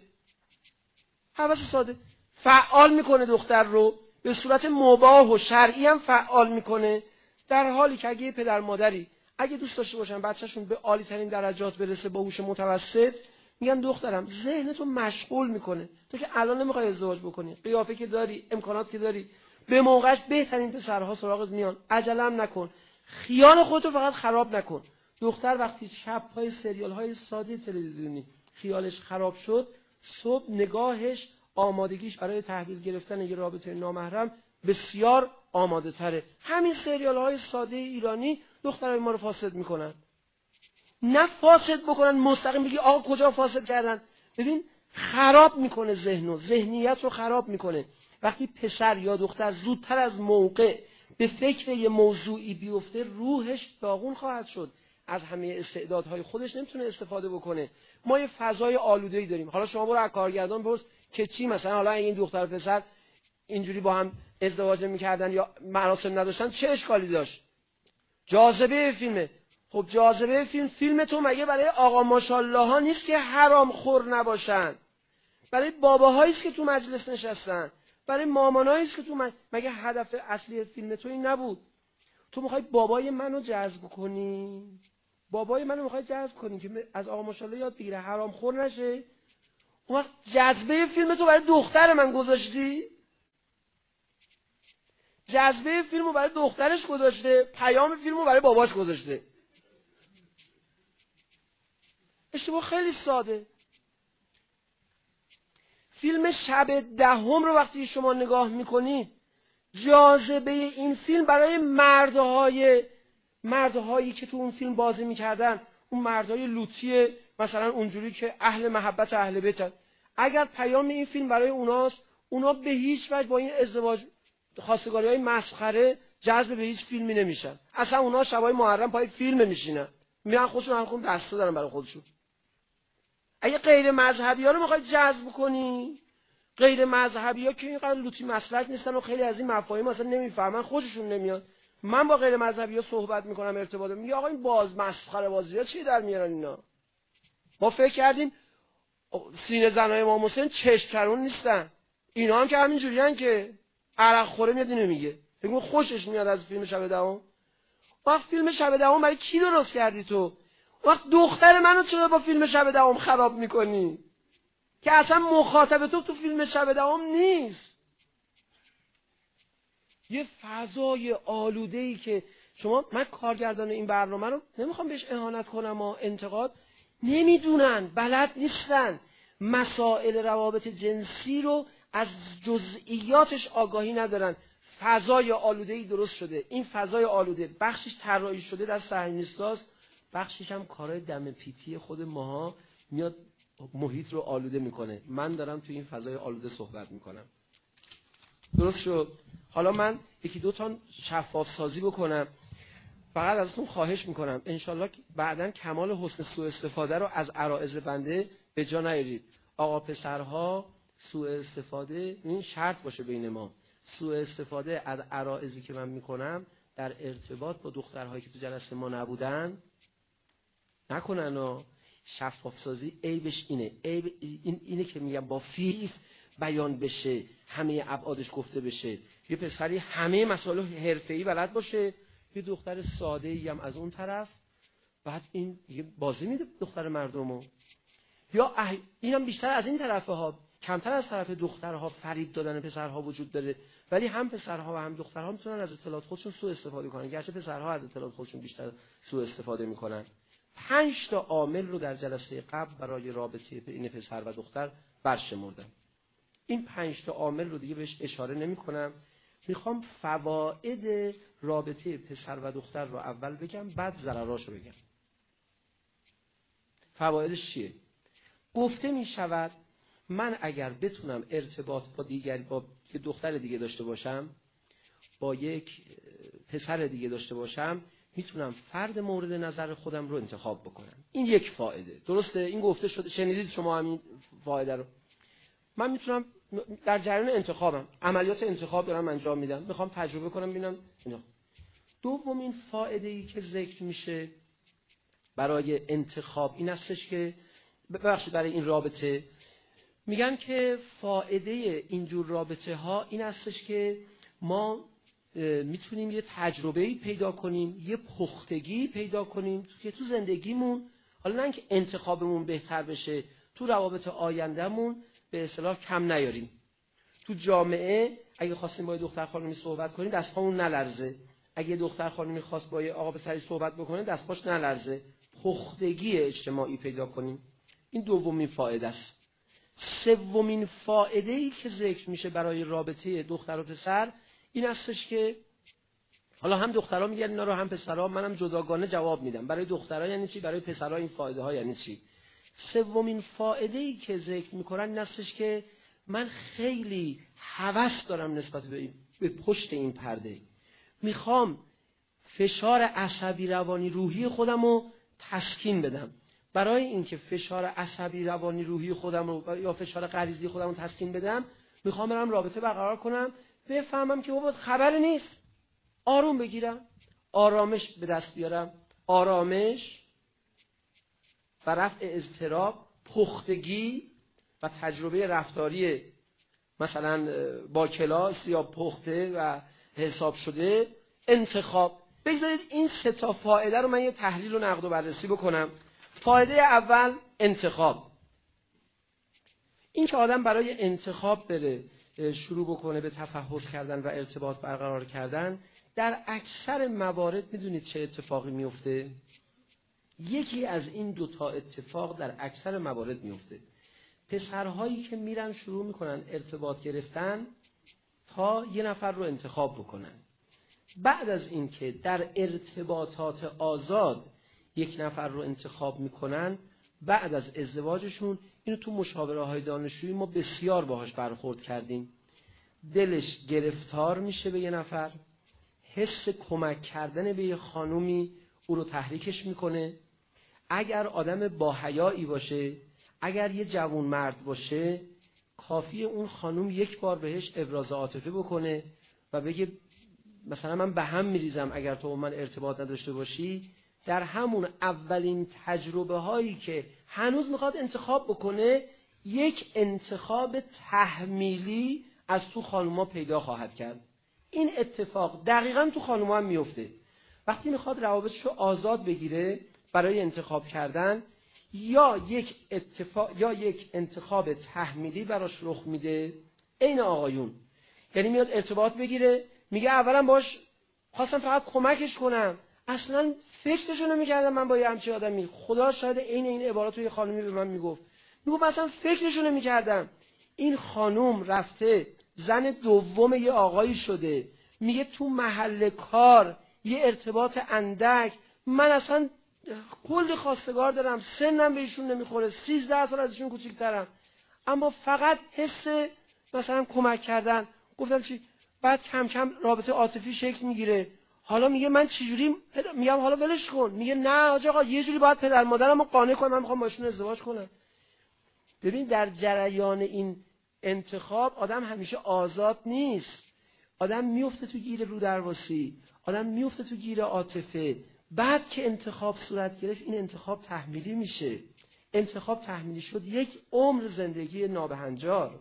هوس ساده فعال میکنه دختر رو، به صورت مباح و شرعی هم فعال میکنه، در حالی که اگه پدر مادری اگه دوست داشته باشن بچه‌شون به عالی ترین درجات برسه با هوش متوسط، میگن دخترم ذهنتو مشغول میکنه، تو که الان نمیخوای ازدواج بکنی، قیافه که داری، امکانات که داری، به موقعش بهترین پسرها سراغت میان، عجله هم نکن، خیال خودتو فقط خراب نکن. دختر وقتی شب پای سریال های ساده تلویزیونی خیالش خراب شد، صبح نگاهش، آمادگیش برای تحویل گرفتن یه رابطه نامحرم بسیار آماده تره. همین سریال های ساده ایرانی دخترای ما رو فاسد میکنن. نه فاسد بکنن مستقیم بگی آقا کجا فاسد کردن، ببین خراب میکنه ذهنو، ذهنیت رو خراب میکنه. وقتی پسر یا دختر زودتر از موقع به فکر یه موضوعی بیفته، روحش داغون خواهد شد، از همه استعدادهای خودش نمیتونه استفاده بکنه. ما یه فضای آلوده‌ای داریم. حالا شما برو از کارگردان بپرس که چی، مثلا حالا این دختر و پسر اینجوری با هم ازدواج می‌کردن یا مراسم نداشتن چه اشکالی داشت؟ جاذبه فیلمه. خب جاذبه فیلم، فیلم تو مگه برای آقا ماشاءالله ها نیست که حرام خور نباشن؟ برای باباهایی است که تو مجلس نشستن، برای مامانایی است که تو مج... مگه هدف اصلی فیلم تو این نبود؟ تو میخوای بابای منو جذب کنی، بابای منو میخوای جذب کنی که از آقا ماشاءالله یاد بگیره حرام خور نشه؟ اون وقت جذبه فیلم تو برای دختر من گذاشتی، جذبه فیلمو برای دخترش گذاشته، پیام فیلمو برای باباش گذاشته. اشتباه خیلی ساده. فیلم شب دهم رو وقتی شما نگاه میکنید، جاذبه این فیلم برای مردهای مردهایی که تو اون فیلم بازی میکردن، اون مردهای لوطی مثلا اونجوری که اهل محبت اهل بیتن، اگر پیام این فیلم برای اوناست، اونا به هیچ وجه با این ازدواج خواستگاری های مسخره جذب به هیچ فیلمی نمیشن. اصلا اونا شبای محرم پای فیلم میشینن، میرن خودشون هم خون دسته دارن برای خودشون. اگه غیر مذهبی ها رو میخوای جذب کنی، غیر مذهبی ها که اینقدر لوطی مسلک نیستن و خیلی از این مفاهیم اصلا نمیفهمن، خودشون نمیاد. من با غیر مذهبی ها صحبت میکنم، ارتباط میگه آقا این باز مسخره بازی ها چی در میارن اینا؟ ما فکر کردیم سینه زنای امام حسین چشم‌کرون نیستن، اینا هم که همینجوریان که عرق خوره میاد اینو میگه، بگو خوشش میاد از فیلم شب دهم. وقت فیلم شب دهم برای کی درست کردی تو؟ وقت دختر منو چرا با فیلم شب دهم خراب میکنی که اصلا مخاطب تو تو فیلم شب دهم نیست؟ یه فضای آلوده‌ای که شما، من کارگردان این برنامه رو نمیخوام بهش اهانت کنم و انتقاد، نمیدونن، بلد نیستن، مسائل روابط جنسی رو از جزئیاتش آگاهی ندارن. فضای آلوده‌ای درست شده، این فضای آلوده بخشش طراحی شده در صهیونیستاست، بخشش هم کارهای دم پیتی خود ماها میاد محیط رو آلوده میکنه. من دارم توی این فضای آلوده صحبت میکنم. درست شد؟ حالا من یکی دو تا شفاف سازی بکنم. فقط ازتون خواهش میکنم انشالله بعداً کمال حسن سوء استفاده رو از عرائض بنده به جا نیارید. آقا پسرها سوء استفاده، این شرط باشه بین ما، سوء استفاده از عرائضی که من میکنم در ارتباط با دخترهایی که تو جلسه ما نبودن نکنن. و شفاف سازی عیبش اینه، عیب این اینه که میگم با فیف بیان بشه، همه ابعادش گفته بشه. یه پسری همه مسائل حرفه‌ای بلد باشه، یه دختر ساده‌ای هم از اون طرف، بعد این یه بازی میده دختر مردمو. یا اینم بیشتر از این طرفه ها، کمتر از طرف دخترها فریب دادن پسرها وجود داره، ولی هم پسرها و هم دخترها میتونن از اطلاعات خودشون سوء استفاده کنن، گرچه پسرها از اطلاعات خودشون بیشتر سوء استفاده میکنن. پنج تا عامل رو در جلسه قبل برای رابطه بین پسر و دختر برشمردم. این پنج تا عامل رو دیگه بهش اشاره نمی‌کنم. میخوام فواید رابطه پسر و دختر رو اول بگم، بعد ضرراشو بگم. فوایدش چیه؟ گفته میشود من اگر بتونم ارتباط با دیگر با دختر دیگه داشته باشم، با یک پسر دیگه داشته باشم، میتونم فرد مورد نظر خودم رو انتخاب بکنم. این یک فایده. درسته؟ این گفته شده، شنیدید شما همین فایده رو. من میتونم در جریان انتخابم، عملیات انتخاب دارم انجام میدم، میخوام تجربه کنم ببینم اینا. دومین فایده ای که ذکر میشه برای انتخاب این هستش که ببخشید برای این رابطه میگن که فایده اینجور رابطه ها این هستش که ما میتونیم یه تجربه‌ای پیدا کنیم، یه پختگی پیدا کنیم که تو زندگیمون، حالا نه اینکه انتخابمون بهتر بشه، تو روابط آیندهمون به اصطلاح کم نیاریم. تو جامعه اگه خواستیم با یه دختر خانمی صحبت کنیم دست‌هامون نلرزه، اگه دختر خانمی خواست با یه آقا پسری صحبت بکنه دست‌هاش نلرزه، پختگی اجتماعی پیدا کنیم. این دومین فایده است. سومین فایده‌ای که ذکر میشه برای رابطه دختر و پسر این هستش که حالا هم دخترها میگن اینا رو هم پسرها، منم جداگانه جواب میدم. برای دخترها یعنی چی؟ برای پسرها این فایده ها یعنی چی؟ سومین فایده‌ای که ذکر میکنن این هستش که من خیلی هوس دارم نسبت به, به پشت این پرده. میخوام فشار عصبی روانی روحی خودم رو تسکین بدم. برای اینکه فشار عصبی روانی روحی خودم رو یا فشار غریزی خودم رو تسکین بدم، میخوام برم رابطه برقرار کنم، بفهمم که بابا خبری نیست، آروم بگیرم، آرامش به دست بیارم. آرامش و رفع اضطراب، پختگی و تجربه رفتاری مثلا با کلاس یا پخته و حساب شده، انتخاب. بگذارید این سه تا فایده رو من یه تحلیل و نقد و بررسی بکنم. فایده اول انتخاب. این که آدم برای انتخاب بره شروع بکنه به تفحص کردن و ارتباط برقرار کردن، در اکثر موارد میدونید چه اتفاقی میفته؟ یکی از این دوتا اتفاق در اکثر موارد میفته. پسرهایی که میرن شروع میکنن ارتباط گرفتن تا یه نفر رو انتخاب بکنن، بعد از این که در ارتباطات آزاد یک نفر رو انتخاب میکنن، بعد از ازدواجشون، اینو تو مشاوره های دانشجویی ما بسیار باهاش برخورد کردیم، دلش گرفتار میشه به یه نفر، حس کمک کردن به یه خانومی او رو تحریکش میکنه. اگر آدم با حیایی باشه، اگر یه جوان مرد باشه، کافیه اون خانوم یک بار بهش ابراز عاطفه بکنه و بگه مثلا من به هم میریزم اگر تو با من ارتباط نداشته باشی. در همون اولین تجربه هایی که هنوز میخواد انتخاب بکنه، یک انتخاب تحمیلی از تو خانوما پیدا خواهد کرد. این اتفاق دقیقاً تو خانوما هم میفته. وقتی میخواد روابطش رو آزاد بگیره برای انتخاب کردن، یا یک اتفاق یا یک انتخاب تحمیلی براش رخ میده، عین آقایون. یعنی میاد ارتباط بگیره، میگه اولا باش خواستم فقط کمکش کنم، اصلا فکرشو نمی‌کردم من با یه همچین آدمی، خدا شاید عین این عبارات رو یه خانومی به من میگفت، میگفت اصلا فکرشو نمی‌کردم. این خانوم رفته زن دوم یه آقایی شده، میگه تو محل کار یه ارتباط اندک، من اصلا کلی خواستگار دارم، سنم بهشون نمیخوره، سیزده سال ازشون کوچیک‌ترم، اما فقط حس مثلا کمک کردن. گفتم چی؟ بعد کم کم رابطه عاطفی شکل میگیره. حالا میگه من چجوری پدر... میگم حالا ولش کن، میگه نه آقا یه جوری باید پدر مادرمو قانع کنم، من میخوام باشون ازدواج کنم. ببین در جریان این انتخاب آدم همیشه آزاد نیست، آدم میفته تو گیر رو درواسی، آدم میفته تو گیر عاطفه. بعد که انتخاب صورت گرفت، این انتخاب تحمیلی میشه. انتخاب تحمیلی شد، یک عمر زندگی نابهنجار.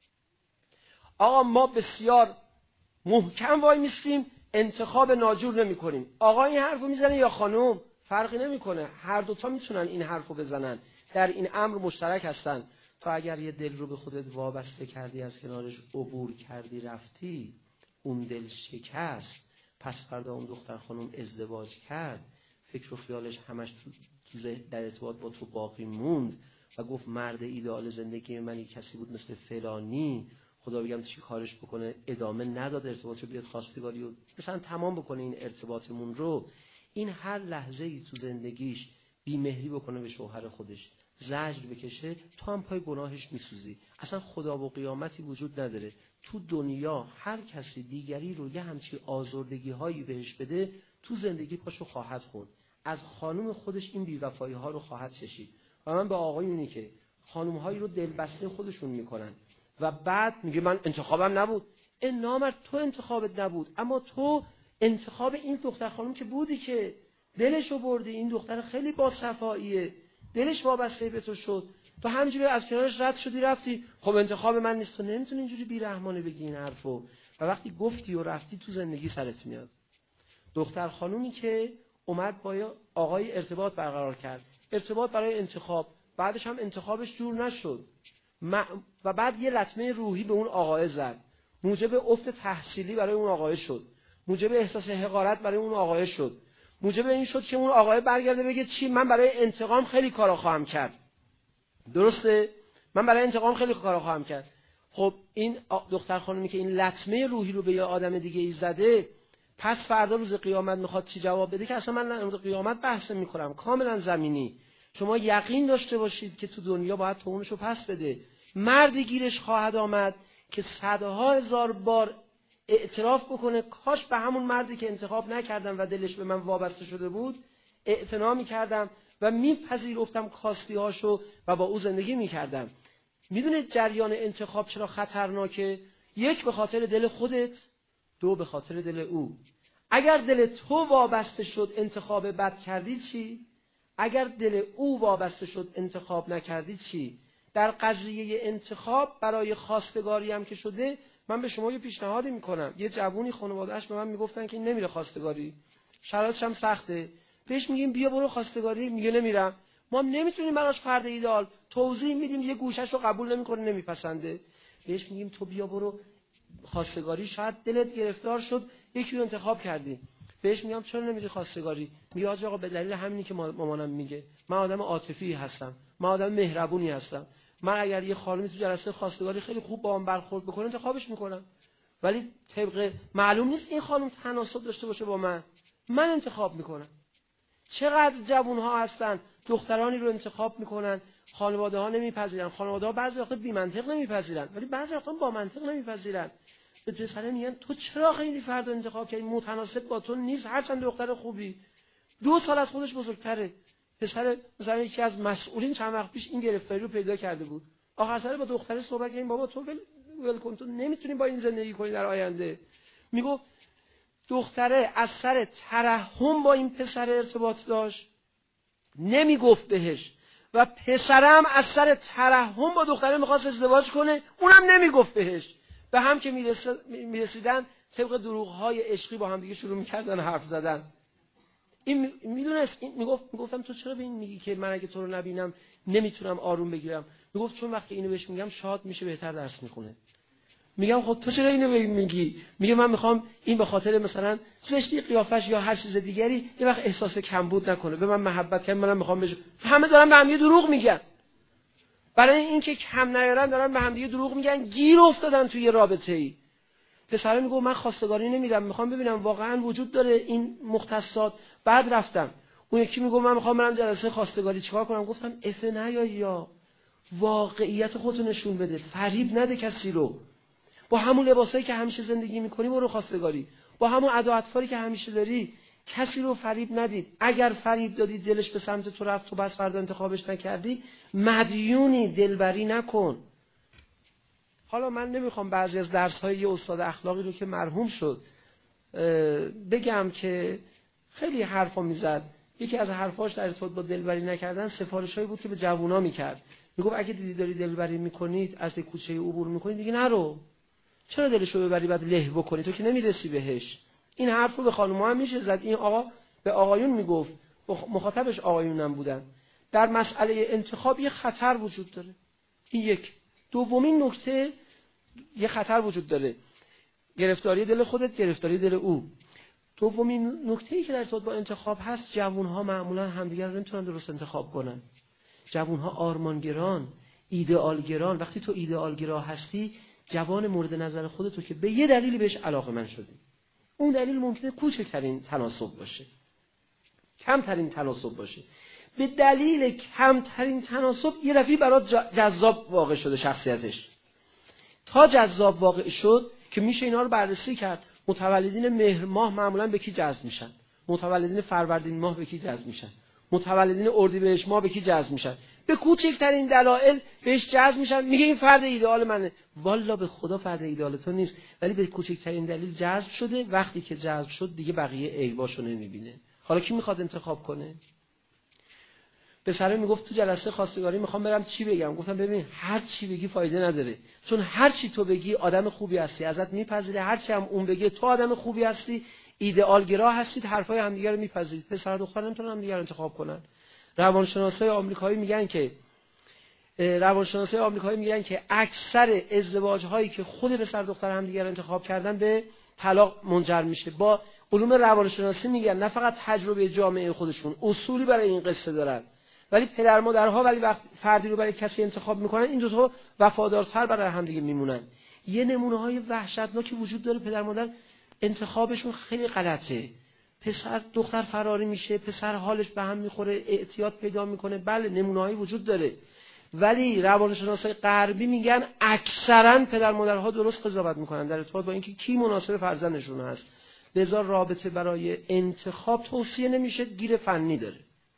آقا ما بسیار محکم وای میستیم، انتخاب ناجور نمی کنیم. آقا این حرفو میزنه یا خانم، فرقی نمیکنه، هر دوتا میتونن این حرفو بزنن، در این امر مشترک هستن. تو اگر یه دل رو به خودت وابسته کردی، از کنارش عبور کردی رفتی، اون دل شکست، پس فردا اون دختر خانم ازدواج کرد، فکر و خیالش همش تو در ارتباط با تو باقی موند و گفت مرد ایدئال زندگی من کسی بود مثل فلانی، خدا بگم چی کارش بکنه، ادامه نداد ارتباطو، بیاد خواستگاری و مثلا تمام بکنه این ارتباطمون رو. این هر لحظه ای تو زندگیش بیمهری بکنه به شوهر خودش، زجر بکشه، تو هم پای گناهش میسوزی. اصلا خدا و قیامتی وجود نداره. تو دنیا هر کسی دیگری رو یه همچی آزردگی هایی بهش بده، تو زندگی پاشو خواهد خون. از خانم خودش این بی‌وفایی ها رو خواهد چشید. و من به آقایونی که خانم هایی رو دلبسته خودشون میکنن و بعد میگه من انتخابم نبود، این نامرد تو انتخابت نبود، اما تو انتخاب این دختر خانم که بودی که دلشو بردی. این دختر خیلی با صفاییه، دلش وابسته به تو شد، تو همینجوری از کنارش رد شدی رفتی، خب انتخاب من نیست. تو نمیتونی اینجوری بی‌رحمانه بگی این حرفو. و وقتی گفتی و رفتی تو زندگی سرت میاد. دختر خانومی که اومد با آقای ارتباط برقرار کرد، ارتباط برای انتخاب، بعدش هم انتخابش جور نشد و بعد یه لطمه روحی به اون آقای زد، موجب افت تحصیلی برای اون آقای شد، موجب احساس حقارت برای اون آقای شد، موجب این شد که اون آقای برگرده بگه چی، من برای انتقام خیلی کارا خواهم کرد. درسته؟ من برای انتقام خیلی کارا خواهم کرد. خب این دختر خانمی که این لطمه روحی رو به یه آدم دیگه ای زده، پس فردا روز قیامت میخواد چی جواب بده که اصلا من روز قیامت بحث میکنم، کاملا زمینی. شما یقین داشته باشید که تو دنیا باید تومونشو پس بده. مردی گیرش خواهد آمد که صدها هزار بار اعتراف بکنه کاش به همون مردی که انتخاب نکردم و دلش به من وابسته شده بود اعتنا میکردم و میپذیرفتم کاستی‌هاشو و با او زندگی میکردم. میدونید جریان انتخاب چرا خطرناکه؟ یک، به خاطر دل خودت، دو، به خاطر دل او. اگر دل تو وابسته شد انتخاب بد کردی چی؟ اگر دل او وابسته شد انتخاب نکردی چی؟ در قضیه انتخاب برای خواستگاری هم که شده، من به شما یه پیشنهادی میکنم. یه جوونی خانواده‌اش به من میگفتن که این نمیره خواستگاری، شرایطش هم سخته، بهش میگیم بیا برو خواستگاری، میگه نمیرم. ما هم نمیتونیم براش فرد ایدئال توضیح میدیم، یه گوشش رو قبول نمیکنه، نمیپسنده. بهش میگیم تو بیا برو خواستگاری، شاید دلت گرفتار شد یکی رو انتخاب کردی. بهش میگم چرا نمیری خواستگاری؟ میگه آقا به دلیل همینی که مامانم میگه، من آدم عاطفی هستم، من آدم مهربونی هستم، من اگر یه خانمی تو جلسه خواستگاری خیلی خوب با من برخورد بکنه انتخابش میکنم، ولی طبق معلوم نیست این خانم تناسب داشته باشه با من، من انتخاب میکنم. چقدر جوان‌ها هستن دخترانی رو انتخاب میکنن، خانواده‌ها نمیپذیرن، خانواده‌ها بعضی وقتا بی منطق نمیپذیرن ولی بعضی وقتا با منطق نمیپذیرن. به پسره میگن تو چرا خیلی فرد انتخاب کردی، متناسب با تو نیست، هرچند دختر خوبی، دو سال از خودش بزرگتره. پسر مثلا یکی از مسئولین چند وقت پیش این گرفتاری رو پیدا کرده بود، آخر سر با دختره صحبت کردیم، بابا تو ول ول کن، تو نمیتونی با این زندگی کنی در آینده. میگه دختره از سر ترحم با این پسر ارتباط داشت، نمیگفت بهش، و پسرم از سر ترحم با دختره میخواست ازدواج کنه، اونم نمیگفت بهش. به هم که میرسیدن طبق دروغ‌های عشقی با هم دیگه شروع میکردن حرف زدن. این میدونست، این میگفت، میگفتم تو چرا به این میگی که من اگه تو رو نبینم نمیتونم آروم بگیرم؟ میگفت چون وقتی اینو بهش میگم شاد میشه، بهتر درس میخونه. میگم خب تو چرا اینو میگی؟ میگه من میخوام این به خاطر مثلا زشتی قیافش یا هر چیز دیگری یه وقت احساس کمبود نکنه، به من محبت کنه، منم میخوام بشه. همه دارن به هم یه دروغ میگن، برای اینکه کم نیارن دارن به هم دیگه دروغ میگن، گیر افتادن توی یه رابطه‌ای. پسرا میگه من خواستگاری نمیرم، میخوام ببینم واقعا وجود داره این مختصات. بعد رفتم. اون یکی میگه من میخوام برم جلسه خواستگاری، چیکار کنم؟ گفتم اف نیا، یا واقعیت خودتو نشون بده، فریب نده کسی رو. با همون لباسایی که همیشه زندگی میکنی برو خواستگاری، با همون ادا اطواری که همیشه داری، کسی رو فریب ندید. اگر فریب دادی دلش به سمت تو رفت، تو بس فردا انتخابش نکردی، مدیونی، دلبری نکن. حالا من نمیخوام بعضی از درس‌های یه استاد اخلاقی رو که مرحوم شد بگم که خیلی حرفا میزد. یکی از حرفاش در ارتباط با دلبری نکردن سفارشایی بود که به جوونا میکرد. میگفت اگه دیدی داری دلبری میکنید، از کوچه عبور میکنید، دیگه نرو. چرا دلشو ببری بعد له بکنی؟ تو که نمیرسی بهش. این حرف رو به خانم‌ها هم میشه زد. این آقا به آقایون میگفت، مخاطبش آقایونم بودن. در مسئله انتخاب یه خطر وجود داره. این یک. دومین نکته، یه خطر وجود داره، گرفتاری دل خودت، گرفتاری دل او. دومین نکته‌ای که در ارتباط با انتخاب هست، جوان‌ها معمولا همدیگر رو نمیتونن درست انتخاب کنن. جوان‌ها آرمانگران، ایدئالگران. وقتی تو ایدئالگرا هستی، جوان مورد نظر خودتو که به یه دلیلی بهش علاقه‌مند شدی، اون دلیل ممکنه کوچکترین تناسب باشه، کمترین تناسب باشه، به دلیل کمترین تناسب یه دفعه برات جذاب واقع شده شخصیتش. تا جذاب واقع شد که میشه اینا رو بررسی کرد. متولدین مهر ماه معمولا به کی جذب میشن؟ متولدین فروردین ماه به کی جذب میشن؟ متولدین اردیبهشت ماه به کی جذب میشن؟ به کوچکترین دلایل بهش جذب میشن. میگه این فرد ایدئال منه. والا به خدا فرد ایدئال تو نیست، ولی به کوچکترین دلیل جذب شده. وقتی که جذب شد دیگه بقیه عیباشو نمیبینه. حالا کی میخواد انتخاب کنه؟ پسره میگفت تو جلسه خواستگاری میخوام برم چی بگم. گفتم ببین هر چی بگی فایده نداره، چون هر چی تو بگی آدم خوبی هستی، ازت میپذیره. هر چی هم اون بگه تو آدم خوبی هستی، ایدئالگرا هستید، حرفای همدیگه رو میپذیرید. پسر و دختر نمیتونن همدیگه رو انتخاب کنن. روانشناسای آمریکایی میگن که روانشناسای آمریکایی میگن که اکثر ازدواج هایی که خود پسر و دختر همدیگه رو انتخاب کردن به طلاق منجر میشه. با علوم روانشناسی میگن نه فقط تجربه جامعه خودشون اصولی برای این قصه دارن، ولی پدر مادرها ولی وقت فردی رو برای کسی انتخاب میکنن این دو تا وفادارتر برای هم دیگه میمونن. یه نمونه های وحشتناکی وجود داره، پدر مادر انتخابشون خیلی غلطه. پسر دختر فراری میشه، پسر حالش به هم میخوره، اعتیاد پیدا میکنه. بله نمونه هایی وجود داره، ولی روانشناسای غربی میگن اکثرا پدر مادرها درست قضاوت میکنن در ارتباط با اینکه کی مناسب فرزندشون هست. لذا رابطه برای انتخاب توصیه نمیشه، گیر فنی داره.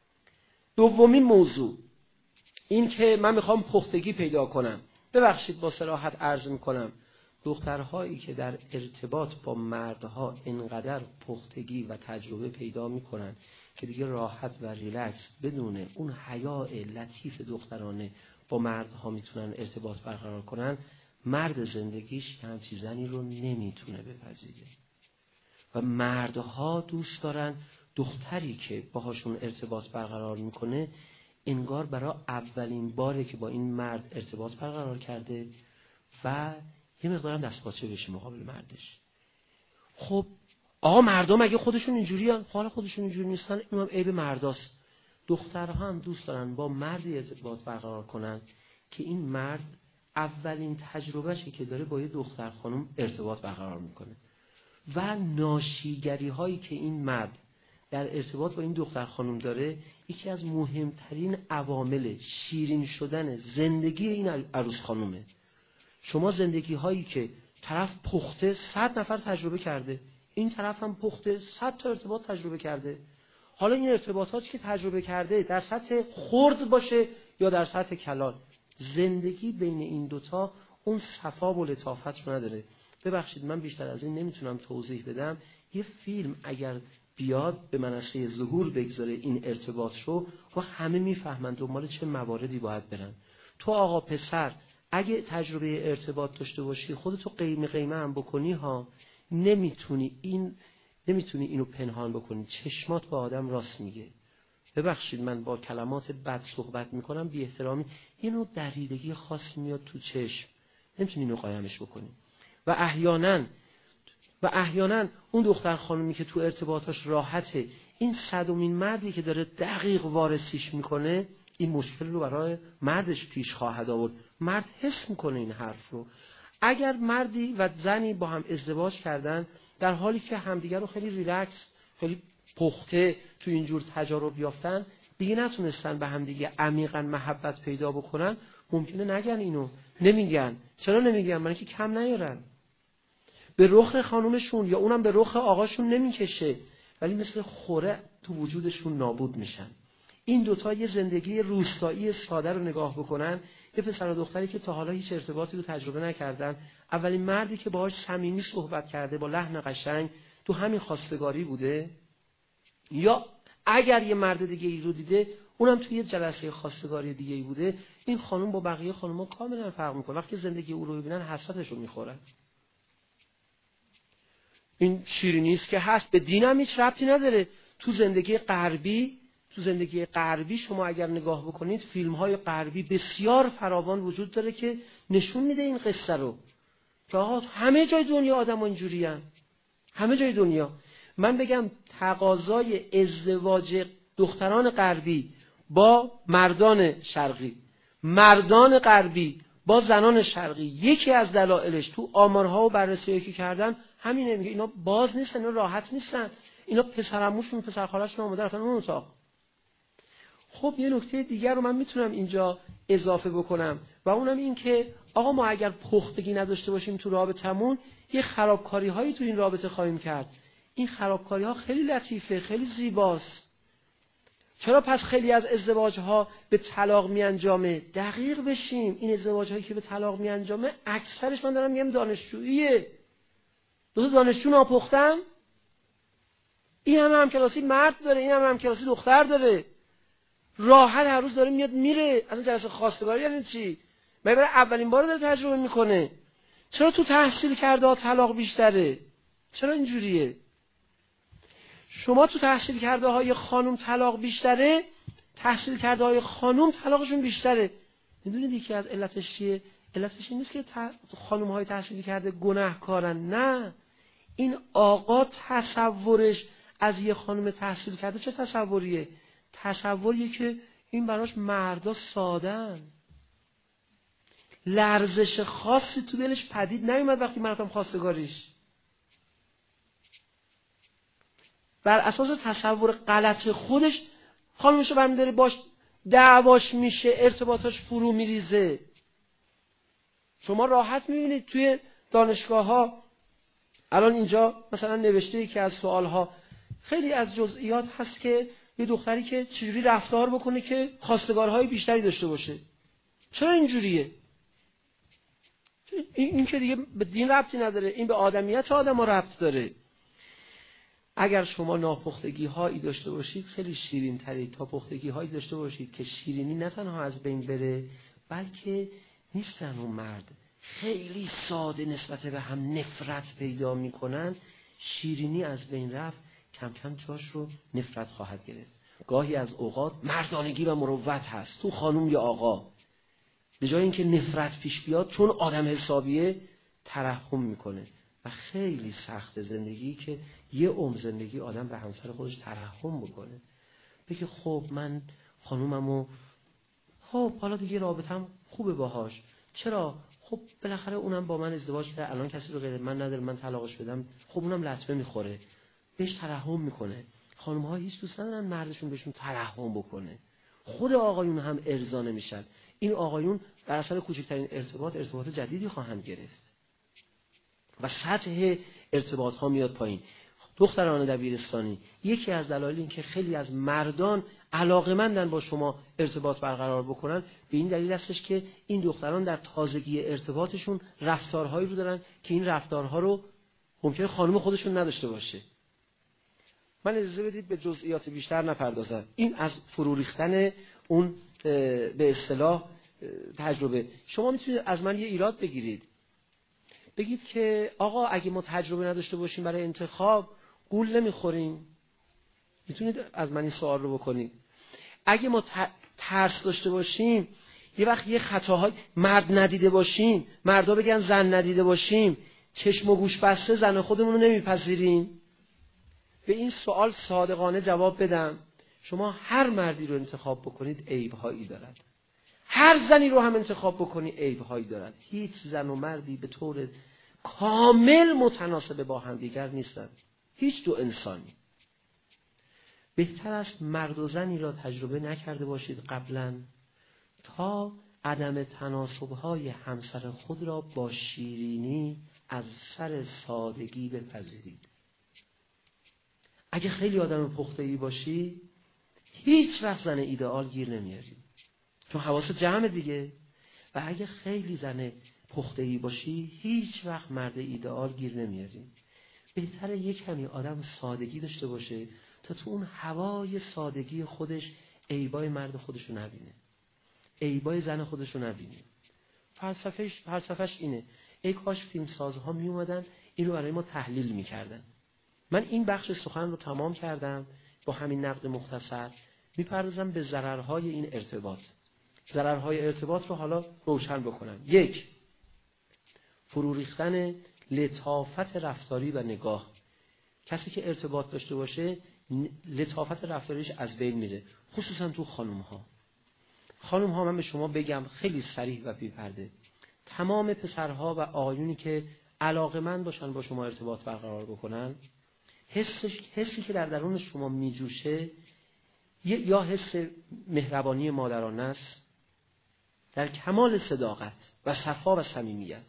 دومین موضوع این که من میخوام پختگی پیدا کنم. ببخشید با صراحت عرض میکنم، دخترهایی که در ارتباط با مردها اینقدر پختگی و تجربه پیدا میکنن که دیگه راحت و ریلکس بدون اون حیاء لطیف دخترانه با مردها میتونن ارتباط برقرار کنن، مرد زندگیش همچین زنی رو نمیتونه بپذیره. و مردها دوست دارن دختری که باهاشون ارتباط برقرار میکنه انگار برای اولین باره که با این مرد ارتباط برقرار کرده و یه مقدارم دستپاچه بشه مقابل مردش. خب آقا مردم اگه خودشون اینجوریان، حالا خودشون اینجوری نیستن، اینم عیب مرداست. دخترها هم دوست دارن با مردی ارتباط برقرار کنن که این مرد اولین تجربهشه که داره با یه دختر خانم ارتباط برقرار میکنه و ناشیگری هایی که این مرد در ارتباط با این دختر خانم داره یکی از مهمترین عوامل شیرین شدن زندگی این عروس خانومه. شما زندگی هایی که طرف پخته صد نفر تجربه کرده، این طرف هم پخته صد تا ارتباط تجربه کرده. حالا این ارتباطاتی که تجربه کرده در سطح خرد باشه یا در سطح کلان، زندگی بین این دوتا اون صفا و لطافت رو نداره. ببخشید من بیشتر از این نمیتونم توضیح بدم. یه فیلم اگر بیاد به منصه ظهور بگذاره این ارتباط رو و همه میفهمن دنبال چه مواردی باید برن. تو آقا پسر اگه تجربه ارتباط داشته باشی خودتو قیمه قیمه هم بکنی ها، نمیتونی این نمیتونی اینو پنهان بکنی. چشمات با آدم راست میگه. ببخشید من با کلمات بد صحبت میکنم، بی احترامی، یه نوع دریدگی خاصی میاد تو چشم، نمیتونی اینو قایمش بکنی. و احیانا و احیانا اون دختر خانومی که تو ارتباطاش راحته، این صدومین مردی که داره دقیق وارسیش میکنه این مشکل رو برای مردش پیش خواهد آورد. مرد حس میکنه این حرف رو. اگر مردی و زنی با هم ازدواج کردن در حالی که همدیگر رو خیلی ریلکس، خیلی پخته تو اینجور تجارب یافتن، دیگه نتونستن به همدیگه عمیقاً محبت پیدا بکنن، ممکنه نگن اینو. نمیگن. چرا نمیگن؟ برای اینکه کم نیارن. به رخ خانومشون یا اونم به رخ آقاشون نمیکشه، ولی مثل خوره تو وجودشون نابود میشن. این دوتا یه زندگی روستایی ساده رو نگاه بکنن، یه پسر و دختری که تا حالا هیچ ارتباطی رو تجربه نکردن، اولین مردی که باهاش صمیمی صحبت کرده با لحن قشنگ تو همین خواستگاری بوده، یا اگر یه مرد دیگه ای رو دیده اونم توی یه جلسه خواستگاری دیگه ای بوده، این خانم با بقیه خانم‌ها کاملا فرق میکنه. وقتی زندگی او رو ببینن حسرتشون میخورن. این شیرینی است که هست، به دینم هیچ ربطی نداره. تو زندگی غربی تو زندگی غربی شما اگر نگاه بکنید فیلم های غربی بسیار فراوان وجود داره که نشون میده این قصه رو که آقا همه جای دنیا آدم اینجوری هن. همه جای دنیا. من بگم تقاضای ازدواج دختران غربی با مردان شرقی، مردان غربی با زنان شرقی، یکی از دلایلش تو آمارها و بررسی‌هایی که کردن همینه. میگه اینا باز نیستن، اینا راحت نیستن، اینا پسرعموشون پسر خاله‌شون اومده رفتن اون اتاق. خب یه نکته دیگر رو من میتونم اینجا اضافه بکنم و اونم این که آقا ما اگر پختگی نداشته باشیم تو رابطمون یه خرابکاری هایی تو این رابطه خواهیم کرد. این خرابکاری ها خیلی لطیفه، خیلی زیباست. چرا پس خیلی از ازدواج ها به طلاق می انجامه؟ دقیق بشیم. این ازدواج هایی که به طلاق می انجامه اکثرش من دارم میگم دانشجوییه. دو تا دانشجو ناپختم، این همه همکلاسی مرد داره، این همه همکلاسی دختر داره، راحت هر روز داره میاد میره. اصلا جلسه خواستگاری یعنی چی؟ من برای اولین بار داره تجربه میکنه. چرا تو تحصیل کرده ها طلاق بیشتره؟ چرا اینجوریه؟ شما تو تحصیل کرده های خانم طلاق بیشتره، تحصیل کرده های خانم طلاقشون بیشتره. میدونید یکی از علتش چیه؟ علتش این نیست که خانم های تحصیل کرده گناهکارن، نه. این آقا تصورش از یه خانم تحصیل کرده چه تصوریه؟ تصوریه که این براش مردا سادن، لرزش خاصی تو دلش پدید نیومد وقتی من رفتم خواستگاریش. بر اساس تصور غلط خودش خانمشو برمی داره باش دعواش میشه، ارتباطاش فرو میریزه. شما راحت میبینید توی دانشگاه ها الان اینجا مثلا نوشته یکی از سوال ها خیلی از جزئیات هست که یه دختری که چجوری رفتار بکنه که خواستگارهای بیشتری داشته باشه. چرا اینجوریه؟ این, این که دیگه به دین ربطی نداره، این به آدمیت آدم ربط داره. اگر شما ناپختگی هایی داشته باشید خیلی شیرین ترید تا پختگی هایی داشته باشید که شیرینی نه تنها از بین بره بلکه نیستن اون مرد خیلی ساده نسبت به هم نفرت پیدا میکنن. شیرینی از بین رفت، کم کم جاش رو نفرت خواهد گرفت. گاهی از اوقات مردانگی و مروت هست تو خانم یا آقا، به جای اینکه نفرت پیش بیاد چون آدم حسابیه ترحم میکنه و خیلی سخت زندگی که یه عمر زندگی آدم به همسر خودش ترحم بکنه، بگه خب من خانوممو خب حالا دیگه رابطم خوبه باهاش، چرا؟ خب بالاخره اونم با من ازدواج کرده، الان کسی رو غیر من نداره، من طلاقش بدم، خب اونم لطمه میخوره، بهش ترحم میکنه. خانم‌ها هیچ دوست ندارن مردشون بهشون ترحم بکنه. خود آقایون هم ارضا نمیشن. این آقایون در اثر کوچکترین ارتباط ارتباط جدیدی خواهند گرفت و سطح ارتباط ها میاد پایین. دختران دبیرستانی، یکی از دلایل این که خیلی از مردان علاقه‌مندن با شما ارتباط برقرار بکنن به این دلیل هستش که این دختران در تازگی ارتباطشون رفتارهایی رو دارن که این رفتارها رو ممکنه خانم خودشون نداشته باشه. من اجازه بدید به جزئیات بیشتر نپردازم. این از فرو ریختن اون به اصطلاح تجربه. شما میتونید از من یه ایراد بگیرید، بگید که آقا اگه ما تجربه نداشته باشیم برای انتخاب گول نمیخوریم. میتونید از من این سوال رو بکنید. اگه ما ترس داشته باشیم یه وقت یه خطاهای مرد ندیده باشیم، مردا بگن زن ندیده باشیم، چشم و گوش بسته زن خودمون رو نمیپذیریم. به این سوال صادقانه جواب بدم، شما هر مردی رو انتخاب بکنید عیب‌هایی دارد، هر زنی رو هم انتخاب بکنی عیب‌هایی دارد. هیچ زن و مردی به طور کامل متناسب با هم دیگر نیستند، هیچ دو انسانی. بهتر است مرد و زنی را تجربه نکرده باشید قبلا تا عدم تناسب‌های همسر خود را با شیرینی از سر سادگی بپذیرید. اگه خیلی آدم پخته‌ای باشی هیچ وقت زن ایدئال گیر نمیاری، چون حواست جمع دیگه. و اگه خیلی زن پخته‌ای باشی هیچ وقت مرد ایدئال گیر نمیاری. بهتره یک کمی آدم سادگی داشته باشه تا تو اون هوای سادگی خودش عیبای مرد خودشو نبینه، عیبای زن خودشو نبینه. فلسفهش فلسفهش اینه، ای کاش فیلمسازها می اومدن این رو برای ما تحلیل میکردن. من این بخش سخن رو تمام کردم با همین نقد مختصر. میپردازم به ضررهای این ارتباط. ضررهای ارتباط رو حالا روشن بکنم. یک، فرو ریختن لطافت رفتاری و نگاه. کسی که ارتباط داشته باشه لطافت رفتاریش از بین میره، خصوصا تو خانم ها. خانم ها من به شما بگم خیلی صریح و بی‌پرده، تمام پسرها و آقایونی که علاقه‌مند باشن با شما ارتباط برقرار بکنن، حسش حسی که در درون شما میجوشه یا حس مهربانی مادرانه است در کمال صداقت و صفا و صمیمیت،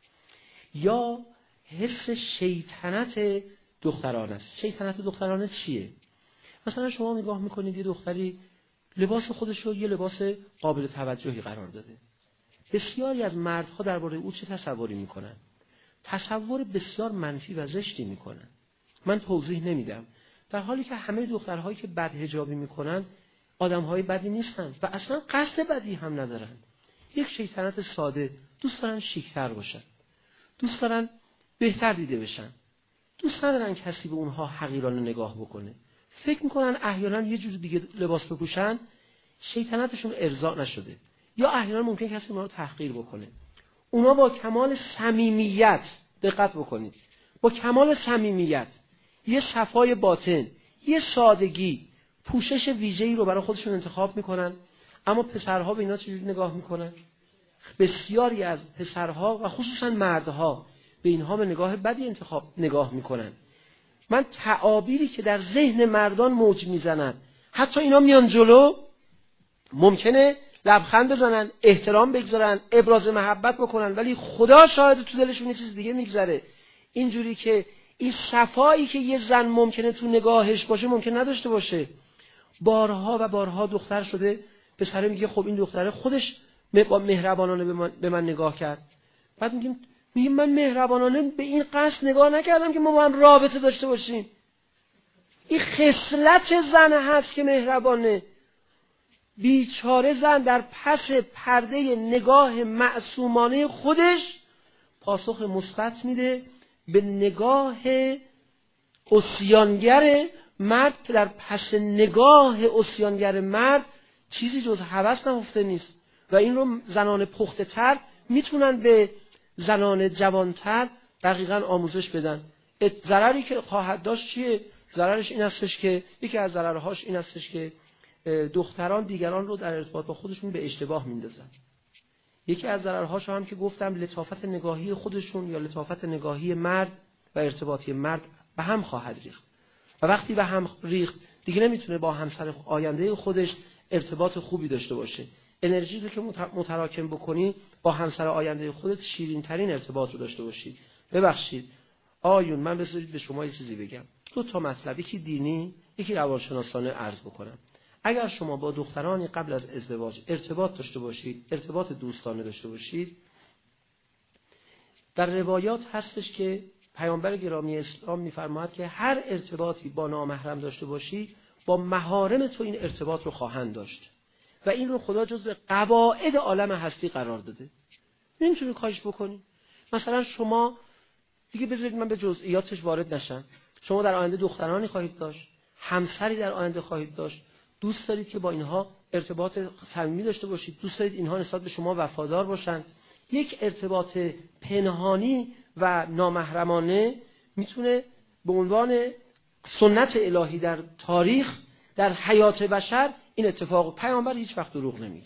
یا حس شیطنت دخترانه است. شیطنت دخترانه چیه؟ مثلا شما نگاه میکنید یه دختری لباس خودش رو یه لباس قابل توجهی قرار داده. بسیاری از مردها درباره او چه تصوری میکنن؟ تصور بسیار منفی و زشتی میکنن. من توضیح نمیدم، در حالی که همه دخترهایی که بدحجابی میکنن آدمهای بدی نیستن و اصلا قصد بدی هم ندارن. یک شیطنت ساده، دوست دارن شیکتر باشن، دوست دارن بهتر دیده بشن، دوست ندارن کسی به اونها حقیرانه نگاه بکنه. فکر میکنن احیانا یه جور دیگه لباس بپوشن شیطنتشون ارضا نشده، یا احیانا ممکن کسی اونها رو تحقیر بکنه. اونا با کمال صمیمیت، دقت بکنید، با کمال صمیمیت، یه صفای باطن، یه سادگی، پوشش ویژه‌ای رو برای خودشون انتخاب میکنن. اما پسرها به اینا چجوری نگاه میکنن؟ بسیاری از پسرها و خصوصا مردها به اینها به نگاه بدی انتخاب نگاه میکنن. من تعابیری که در ذهن مردان موج میزنن، حتی اینا میان جلو ممکنه لبخند بزنن، احترام بگذارن، ابراز محبت بکنن، ولی خدا شاهد تو دلشون یه چیز دیگه میگذره. اینجوری که این صفایی که یه زن ممکنه تو نگاهش باشه ممکن نداشته باشه. بارها و بارها دختر شده پسر میگه خب این دختره خودش با مهربانانه به من, به من نگاه کرد. بعد میگیم میگیم من مهربانانه به این قصد نگاه نکردم که ما با هم رابطه داشته باشیم. این خصلت زن هست که مهربانه. بیچاره زن در پس پرده نگاه معصومانه خودش پاسخ مثبت میده به نگاه عصیانگر مرد که در پس نگاه عصیانگر مرد چیزی جز هوس نهفته نیست. و این رو زنان پخته تر میتونن به زنان جوانتر دقیقاً آموزش بدن. ضرری که خواهد داشت چیه؟ ضررش این هستش که یکی از ضررهاش این هستش که دختران دیگران رو در ارتباط با خودشون به اشتباه میندازن. یکی از ضررهاش هم که گفتم لطافت نگاهی خودشون یا لطافت نگاهی مرد و ارتباطی مرد به هم خواهد ریخت. و وقتی به هم ریخت دیگه نمیتونه با همسر آینده خودش ارتباط خوبی داشته باشه. انرژی رو که متراکم بکنی با همسر آینده خودت شیرین ترین ارتباط رو داشته باشی. ببخشید آیون، من بذارید به شما یه چیزی بگم. دو تا مطلب، یکی دینی یکی روانشناسانه عرض بکنم. اگر شما با دخترانی قبل از ازدواج ارتباط داشته باشید، ارتباط دوستانه داشته باشید، در روایات هستش که پیامبر گرامی اسلام می‌فرماید که هر ارتباطی با نامحرم داشته باشی با محارم تو این ارتباط رو خواهند داشت و این رو خدا جزو قواعد عالم هستی قرار داده. نمی‌تونی کاش بکنی. مثلا شما دیگه بذارید من به جزئیاتش وارد نشم. شما در آینده دخترانی خواهید داشت، همسری در آینده خواهید داشت، دوست دارید که با اینها ارتباط صمیمی داشته باشید، دوست دارید اینها نسبت به شما وفادار باشن. یک ارتباط پنهانی و نامحرمانه میتونه به عنوان سنت الهی در تاریخ در حیات بشر این اتفاق، پیامبر هیچ وقت دروغ نمیگه.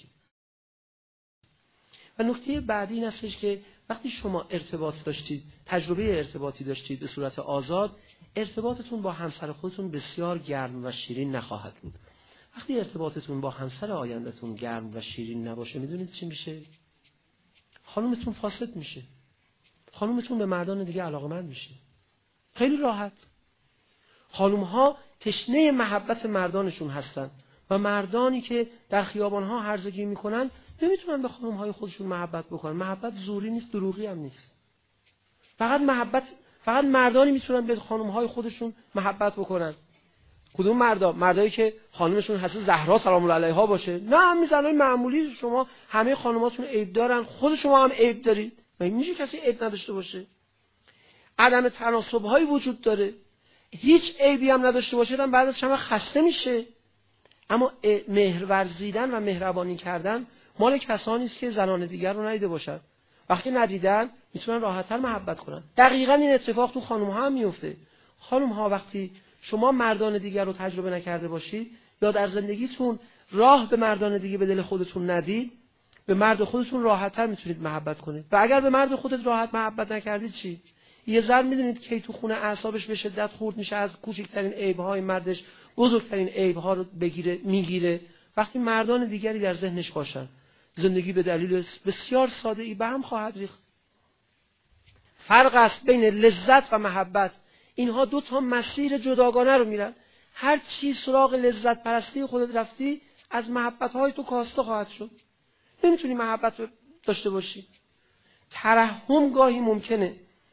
و نکته بعدی این هستش که وقتی شما ارتباط داشتید، تجربه ارتباطی داشتید به صورت آزاد، ارتباطتون با همسر خودتون بسیار گرم و شیرین نخواهد بود. وقتی ارتباطتون با همسر آیندهتون گرم و شیرین نباشه، میدونید چی میشه؟ خانومتون فاسد میشه. خانومتون به مردان دیگه علاقه‌مند میشه. خیلی راحت. خانوم‌ها تشنه محبت مردانشون هستن و مردانی که در خیابان‌ها هرزگی میکنن نمیتونن به خانوم‌های خودشون محبت بکنن. محبت زوری نیست، دروغی هم نیست. فقط محبت فقط مردانی میتونن به خانوم‌های خودشون محبت بکنن. کدوم مردا؟ مردایی که خانومشون حضرت زهرا سلام الله علیها باشه. نه، همین زنای معمولی. شما همه خانوماتون عیب دارن، خود شما هم عیب دارید. مگه میشه کسی عیب نداشته باشه؟ عدم تناسب‌هایی وجود داره. هیچ عیبی هم نداشته باشه، بعد از چند خسته میشه. اما مهر ورزیدن و مهربانی کردن مال کسانی است که زنان دیگر رو ندیده باشن. وقتی ندیدن میتونن راحت‌تر محبت کنن. دقیقاً این اتفاق تو خانم‌ها هم میفته. خانم‌ها وقتی شما مردان دیگر رو تجربه نکرده باشید یا در زندگیتون راه به مردان دیگه به دل خودتون ندید، به مرد خودتون راحت‌تر میتونید محبت کنید. و اگر به مرد خودت راحت محبت نکردید چی؟ یه زن میدونید که تو خونه اعصابش به شدت خورد میشه از کوچکترین عیب‌های مردش بزرگترین عیب‌ها رو بگیره میگیره. وقتی مردان دیگری در ذهنش باشن زندگی به دلیل بسیار ساده‌ای به هم خواهد ریخت. فرق است بین لذت و محبت. اینها دو تا مسیر جداگانه رو میرن. هر چی سراغ لذت پرستی خودت رفتی از محبت‌های تو کاسته خواهد شد. نمیتونی محبت داشته باشی. ترحم گاهی ممکنه.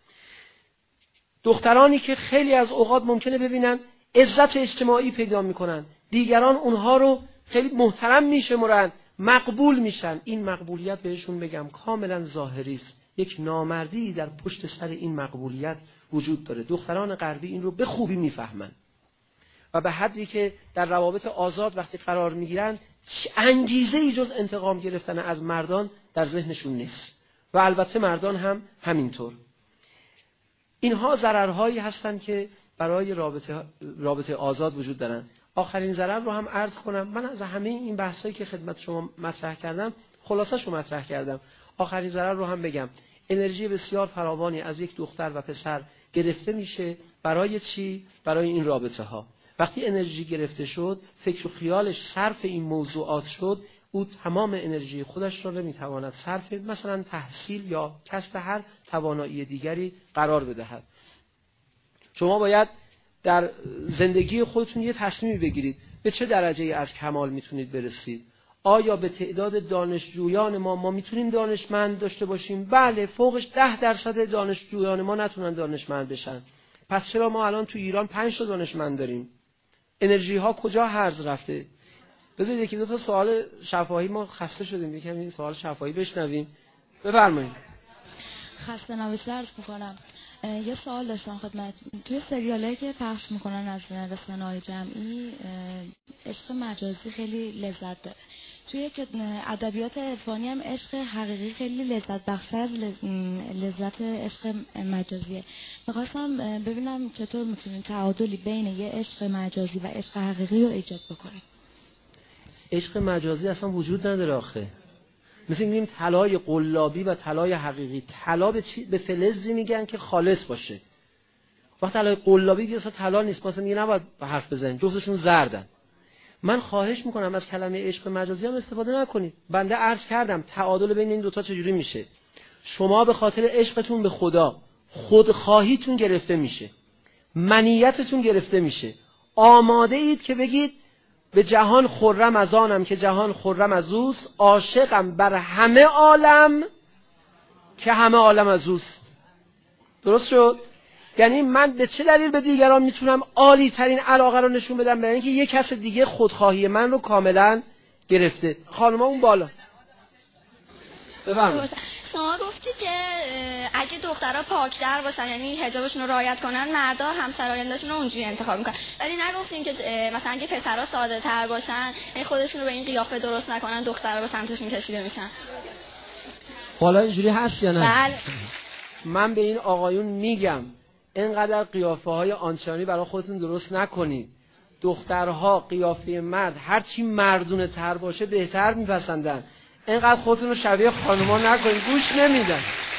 دخترانی که خیلی از اوقات ممکنه ببینن عزت اجتماعی پیدا میکنن، دیگران اونها رو خیلی محترم میشمرن، مقبول میشن، این مقبولیت بهشون بگم کاملا ظاهری است. یک نامردی در پشت سر این مقبولیت وجود داره. دختران غربی این رو به خوبی میفهمن و به حدی که در روابط آزاد وقتی قرار میگیرن انگیزه ای جز انتقام گرفتن از مردان در ذهنشون نیست و البته مردان هم همینطور. اینها ضررهایی هستند که برای رابطه رابطه آزاد وجود دارن. آخرین ضرر رو هم عرض کنم. من از همه این بحثایی که خدمت شما مطرح کردم خلاصه‌شو مطرح کردم. آخرین ضرر رو هم بگم. انرژی بسیار فراوانی از یک دختر و پسر گرفته میشه. برای چی؟ برای این رابطه ها. وقتی انرژی گرفته شد، فکر و خیالش صرف این موضوعات شد، او تمام انرژی خودش را نمیتواند صرف مثلا تحصیل یا کسب هر توانایی دیگری قرار بدهد. شما باید در زندگی خودتون یه تصمیمی بگیرید. به چه درجه از کمال میتونید برسید؟ آیا به تعداد دانشجویان ما ما میتونیم دانشمند داشته باشیم؟ بله، فوقش ده درصد دانشجویان ما نتونن دانشمند بشن. پس چرا ما الان تو ایران پنج تا دانشمند داریم؟ انرژی ها کجا هرز رفته؟ بذارید یکی دو تا سوال شفاهی، ما خسته شدیم، یکم این سوال شفاهی بشنویم. بفرمایید. خسته نباشید عرض می‌کنم. یه سوال داشتم خدمت. توی سریالایی که پخش میکنن از رسانه‌های جمعی عشق مجازی خیلی لذت داره. توی ادبیات عرفانی هم عشق حقیقی خیلی لذت بخش از لذت عشق مجازیه. می‌خواستم ببینم چطور میتونیم تعادلی بین یه عشق مجازی و عشق حقیقی رو ایجاد بکنیم. عشق مجازی اصلا وجود نداره آخه. مثل میگیم طلای قلابی و طلای حقیقی. طلا به چی؟ به فلزی میگن که خالص باشه. وقتی طلای قلابی دیگه اصلا طلا نیست، مثلا میگه نباید حرف بزنیم، جفتشون زردن. من خواهش میکنم از کلمه عشق مجازی هم استفاده نکنید. بنده عرض کردم تعادل بین این دوتا چجوری میشه. شما به خاطر عشقتون به خدا خودخواهیتون گرفته میشه، منیتتون گرفته میشه، آماده اید که بگید به جهان خرم از آنم که جهان خرم از اوست، عاشقم بر همه عالم که همه عالم از اوست. درست شد؟ یعنی من به چه دلیل به دیگران میتونم عالی ترین علاقه رو نشون بدم؟ برای اینکه یک کس دیگه خودخواهی من رو کاملا گرفته. خانوما اون بالا بفرمایید. شما گفتی که اگه دخترها پاک‌تر باشن، یعنی حجابشون رو رعایت کنن، مردا همسراینده‌شون رو اونجوری انتخاب میکنن. ولی نگفتین که مثلا اگه پسرها ساده‌تر باشن، یعنی خودشون رو به این قیافه درست نکنن، دخترها به سمتشون کشیده میشن. حالا اینجوری هست یا نه؟ بله. من به این آقایون میگم اینقدر قیافه های آنچنانی برای خودتون درست نکنید. دخترها قیافه مرد هرچی مردونه تر باشه بهتر میپسندن. اینقدر خودتون رو شبیه خانوما نکنید، گوش نمیدن.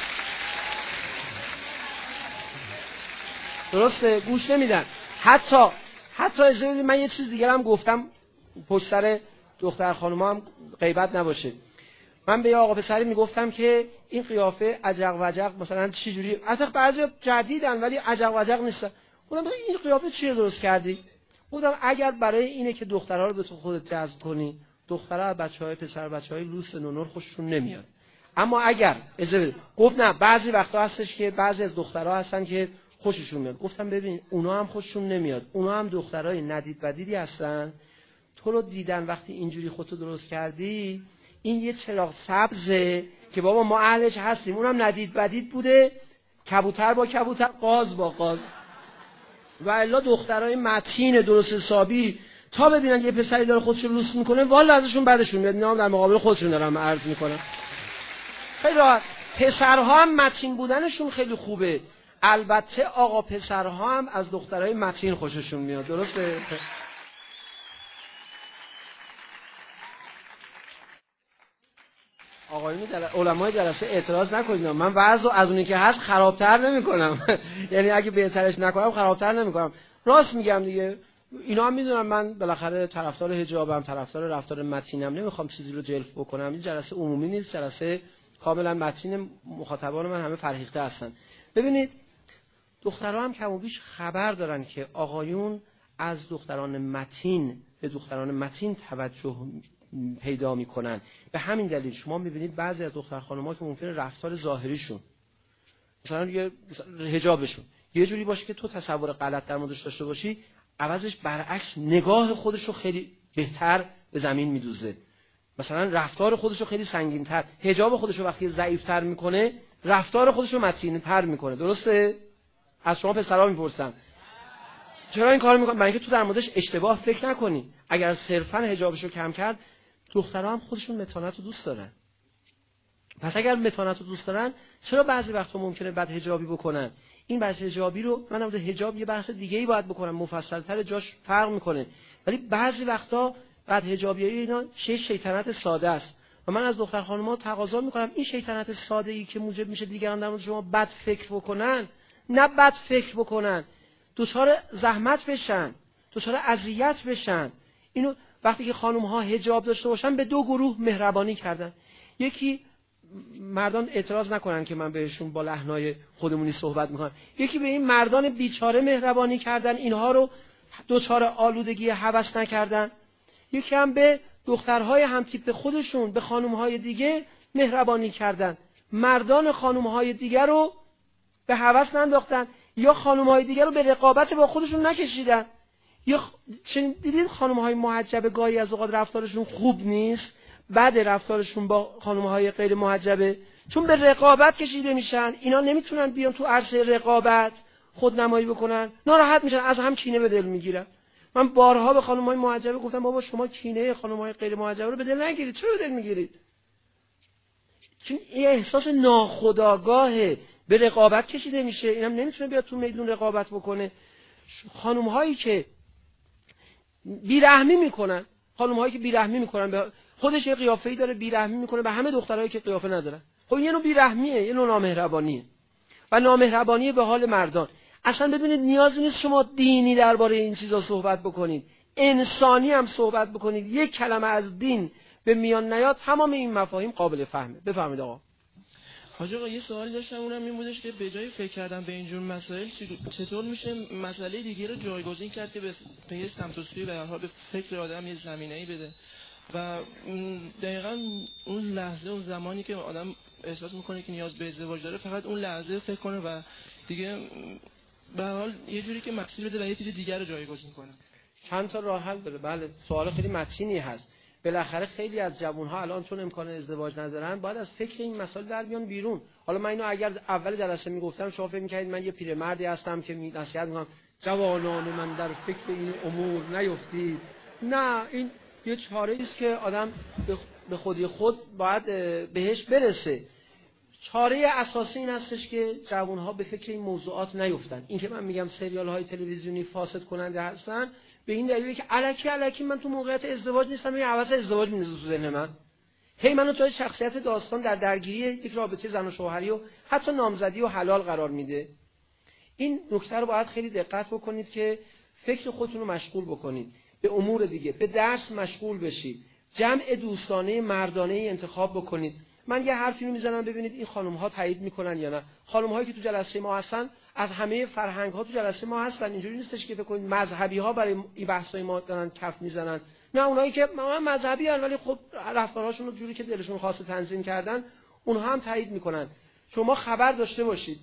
درسته؟ گوش نمیدن. حتی حتی اجازه بدید من یه چیز دیگر هم گفتم پشت سر دختر خانوما هم غیبت نباشه. من به یه آقا پسری میگفتم که این قیافه عجق وجق مثلا چی جوری، اصلا بعضی جدیدن ولی عجق وجق نیستن. گفتم این قیافه چیه درست کردی؟ گفتم اگر برای اینه که دخترها رو به تو خودت جذب کنی، دخترها بچهای پسر بچهای لوس نونور خوششون نمیاد. اما اگر اجازه گفت نه، بعضی وقتا هستش که بعضی از دخترها هستن که خوششون میاد. گفتم ببین اونا هم خوششون نمیاد، اونا هم دخترای ندید بدیدی هستن. تو رو دیدن وقتی اینجوری خودتو درست کردی، این یه چراغ سبزه که بابا ما اهلش هستیم. اونم ندید بدید بوده، کبوتر با کبوتر، قاز با قاز. و الا دخترای متین درست حسابی تا ببینن یه پسری داره خودش رو لوس میکنه والا ازشون بعدشون میاد. اینا در مقابل خودشون دارم عرض میکنم. خیلی راحت. پسرها هم متین بودنشون خیلی خوبه. البته آقا پسرها هم از دخترای متین خوششون میاد. درسته؟ آقایون جل... علمای جلسه اعتراض نکنید. من وضع از اونی که هست خرابتر نمی‌کنم. یعنی اگه بهترش نکنم خرابتر نمی‌کنم. راست میگم دیگه. اینا هم میدونن من بالاخره طرفدار حجابم، طرفدار رفتار متینم، نمیخوام چیزی رو جلف بکنم. این جلسه عمومی نیست، جلسه کاملا متین. مخاطبان من همه فرهیخته هستن. ببینید دخترها هم کم و بیش خبر دارن که آقایون از دختران متین به دختران متین توجه پیدا میکنن. به همین دلیل شما میبینید بعضی از دختر خانم‌ها که ممکنه رفتار ظاهریشون مثلا یه حجابشون یه جوری باشه که تو تصور غلط در موردش داشته باشی، عوضش برعکس نگاه خودش رو خیلی بهتر به زمین میدوزه. مثلا رفتار خودش رو خیلی سنگین‌تر، حجاب خودش رو وقتی ضعیف‌تر میکنه رفتار خودش رو متین‌تر میکنه. درسته؟ از شما پسرها میپرسم چرا این کارو میکنی؟ برای اینکه تو در موردش اشتباه فکر نکنی. اگر صرفاً حجابش رو کم کرد، دخترها هم خودشون متانت رو دوست دارن. پس اگر متانت رو دوست دارن، چرا بعضی وقتا ممکنه بد حجابی بکنن؟ این بد حجابی رو من در حجاب یه بحث دیگه‌ای باید بکنم، مفصل‌تر، جاش فرق میکنه. ولی بعضی وقتا بد حجابی اینا چه شیطنت ساده است و من از دختر خانم‌ها تقاضا میکنم این شیطنت ساده‌ای که موجب میشه دیگران در مورد شما بد فکر بکنن، نه بد فکر بکنن، دچار زحمت بشن، دچار اذیت بشن. اینو وقتی که خانم‌ها حجاب داشته باشن به دو گروه مهربانی کردن. یکی مردان اعتراض نکنن که من بهشون با لحنای خودمونی صحبت میکنم. یکی به این مردان بیچاره مهربانی کردن، اینها رو دچار آلودگی هوس نکردن. یکی هم به دخترهای همتیپ خودشون، به خانم‌های دیگه مهربانی کردن. مردان خانم‌های دیگر رو به هوس ننداختن یا خانم‌های دیگر رو به رقابت با خودشون نکشیدن. یا خ... دیدید خانم‌های محجبه گاهی از اوقات رفتارشون خوب نیست، بعد رفتارشون با خانم‌های غیر محجبه چون به رقابت کشیده میشن، اینا نمیتونن بیان تو عرصه رقابت خودنمایی بکنن، ناراحت میشن، از هم کینه به دل میگیرن. من بارها به خانم‌های محجبه گفتم بابا شما کینه خانم‌های غیر محجبه رو به دل نگیرید. چرا به دل میگیرید؟ چون این احساس ناخودآگاه به رقابت کشیده میشه، اینم نمیتونه بیاد تو میدون رقابت بکنه. خانم‌هایی که بیرحمی میکنن، خانم‌هایی که بیرحمی میکنن به خودش، یه قیافه‌ای داره بیرحمی میکنه به همه دخترایی که قیافه ندارن. خب این یه نوع بیرحمیه، یه نوع نامهربانیه و نامهربانی به حال مردان. اصلا ببینید نیازی نیست شما دینی درباره این چیزا صحبت بکنید، انسانی هم صحبت بکنید. یک کلمه از دین به میان نیاد تمام این مفاهیم قابل فهمه. بفرمایید آقا. حاج آقا یه سوالی داشتم، اونم این بودش که به جای فکر کردن به اینجور مسائل چطور میشه مسئله دیگه رو جایگزین کرد که به پی سمت و سوی به هر حال به فکر آدم یه زمینه‌ای بده و دقیقاً اون لحظه، اون زمانی که آدم احساس میکنه که نیاز به ازدواج داره، فقط اون لحظه فکر کنه و دیگه به هر حال یه جوری که مسیر بده و یه چیز دیگه رو جایگزین کنه. چند تا راه حل داره. بله سوال خیلی متینی هست. بالاخره خیلی از جوان‌ها الان چون امکان ازدواج ندارن باید از فکر این مسائل در بیان بیرون. حالا من اینو اگر اول جلسه میگفتم شما فکر می‌کردید من یه پیرمردی هستم که نصیحت می‌کنم جوانان من در فکر این امور نیفتید. نه، این یه چاره‌ای است که آدم به خودی خود باید بهش برسه. چاره اساسی این هستش که جوان‌ها به فکر این موضوعات نیفتن. این که من میگم سریال‌های تلویزیونی فاسد کننده هستن به این دلیله که الکی الکی من تو موقعیت ازدواج نیستم، یه عوض ازدواج میندازه تو ذهن من. هی منو توی شخصیت داستان در درگیری یک رابطه زن و شوهری و حتی نامزدی و حلال قرار میده. این نکته رو باید خیلی دقت بکنید که فکر خودتون رو مشغول بکنید به امور دیگه، به درس مشغول بشید، جمع دوستانه مردانه ای انتخاب بکنید. من یه حرفی رو میزنم ببینید این خانم‌ها تایید میکنن یا نه. خانم‌هایی که تو جلسه ما هستن از همه فرهنگ‌ها تو جلسه ما هستن. اینجوری نیستش که فکر کنید مذهبی‌ها برای این بحث‌های ما دارن کف میزنن. نه، اونایی که من مذهبی ان ولی خب رفتارهاشون رو جوری که دلشون خواسته تنظیم کردن، اونها هم تایید میکنن. شما خبر داشته باشید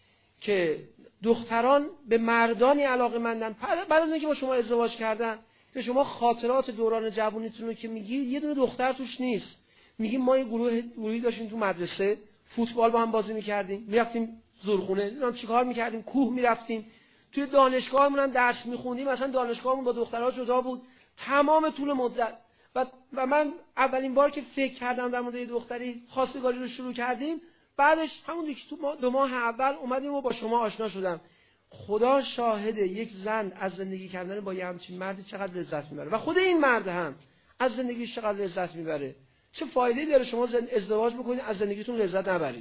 که دختران به مردانی علاقه‌مندن بعد از اینکه با شما ازدواج کردن که شما خاطرات دوران جوونیتون رو که میگید یه دونه دختر توش نیست. میگیم ما یه گروه گروهی داشتیم تو مدرسه، فوتبال با هم بازی میکردیم، میرفتیم زورخونه، نمیدونم چیکار میکردیم، کوه میرفتیم، توی دانشگاهمون هم درس میخوندیم. مثلا دانشگاهمون با دخترها جدا بود، تمام طول مدت. و, و من اولین بار که فکر کردم در مورد یه دختری خواستگاری رو شروع کردیم، بعدش همون یکی تو دو ماه اول اومدیم و با شما آشنا شدم. خدا شاهده یک زن از زندگی کردن با یه همچین مردی چقدر لذت میبره و خود این مرد هم از زندگیش چقدر لذت میبره. چه فایده‌ای داره شما ازدواج بکنید از زندگیتون لذت نبرید؟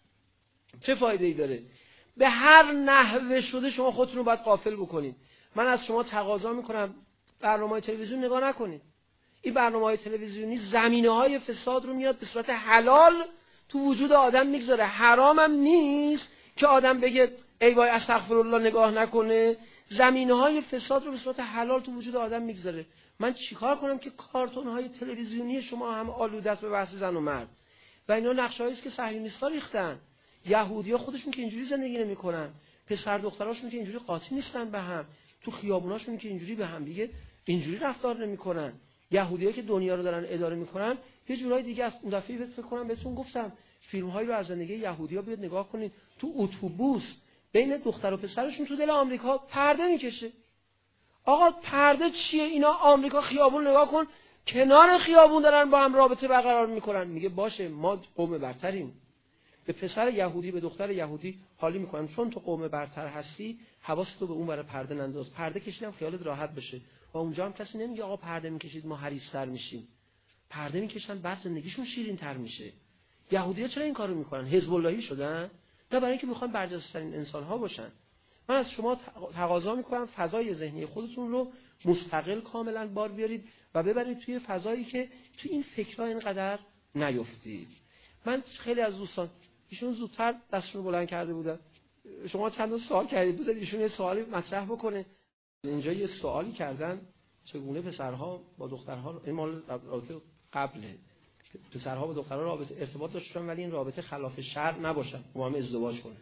چه فایده‌ای داره؟ به هر نحوه شده شما خودتون رو باید غافل بکنید. من از شما تقاضا میکنم برنامه‌های تلویزیون نگاه نکنید. این برنامه‌های تلویزیونی زمینه‌های فساد رو میاد به صورت حلال تو وجود آدم میگذاره. حرام هم نیست که آدم بگه ای وای استغفرالله نگاه نکنه. زمینه‌های فساد رو به صورت حلال تو وجود آدم میگذاره. من چیکار کنم که کارتون‌های تلویزیونی شما هم آلوده است به بحث زن و مرد؟ و اینا نقشه‌ای است که صهیونیست‌ها ریختن. یهودی‌ها خودشون که اینجوری زندگی نمی‌کنن، پسر دختراشون که اینجوری قاطی نیستن به هم، تو خیابوناشون که اینجوری به هم دیگه اینجوری رفتار نمی‌کنن. یهودی‌ها که دنیا رو دارن اداره می‌کنن یه جورای دیگه است. اون دفعه فکر کنم بهتون گفتم فیلم‌هایی رو از زندگی یهودی‌ها بیاد نگاه کنید. تو اتوبوس بین دختر و پسرشون تو دل آمریکا پرده می‌کشه. آقا پرده چیه؟ اینا آمریکا خیابون نگاه کن، کنار خیابون دارن با هم رابطه برقرار میکنن. میگه باشه ما قوم برتریم. به پسر یهودی به دختر یهودی حالی میکنن چون تو قوم برتر هستی حواستو به اون برای پرده ننداز. پرده کشیدم خیالت راحت بشه. و اونجا هم کسی نمیگه آقا پرده میکشید ما حریص‌تر میشیم. پرده میکشن بعد زندگیشون شیرین‌تر میشه. یهودی‌ها چرا این کارو میکنن؟ حزب اللهی شدن؟ نه، برای اینکه میخوان برجسته‌ترین انسان‌ها باشن. من از شما تقاضا میکنم فضای ذهنی خودتون رو مستقل کاملا بار بیارید و ببرید توی فضایی که توی این فکرها اینقدر نیفتید. من خیلی از دوستان ایشون زودتر دستشون رو بلند کرده بودن. شما چند تا سوال کردید، بذارید ایشون یه سوالی مطرح بکنه. اینجا یه سوالی کردن چگونه پسرها با دخترها، این مال رابطه قبله، پسرها با دخترها رابطه ارتباط داشتن ولی این رابطه خلاف شرع نباشن، با هم ازدواج کنن.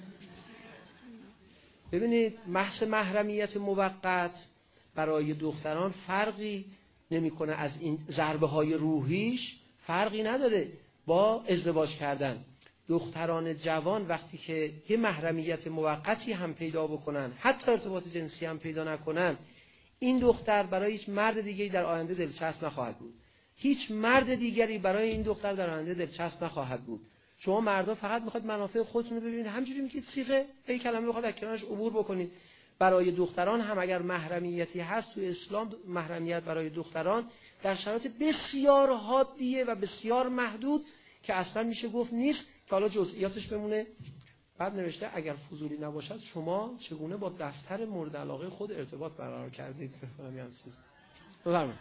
ببینید محض محرمیت موقت برای دختران فرقی نمیکنه، از این ضربه های روحیش فرقی نداره با ازدواج کردن. دختران جوان وقتی که یه محرمیت موقتی هم پیدا بکنن، حتی ارتباط جنسی هم پیدا نکنن، این دختر برای هیچ مرد دیگری در آینده دلچسب نخواهد بود. هیچ مرد دیگری برای این دختر در آینده دلچسب نخواهد بود. شما مردا فقط میخواید منافع خودتون رو ببینید، همینجوری میگید صیغه این کلمه بخواد از کنارش عبور بکنید. برای دختران هم اگر محرمیتی هست تو اسلام، محرمیت برای دختران در شرایط بسیار حادیه و بسیار محدود که اصلا میشه گفت نیست، که حالا جزئیاتش بمونه. بعد نوشته اگر فضولی نباشد شما چگونه با دفتر مورد علاقه خود ارتباط برقرار کردید؟ بفهمم یه چیز. بفرمایید.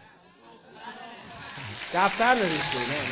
دفتر نوشته. نه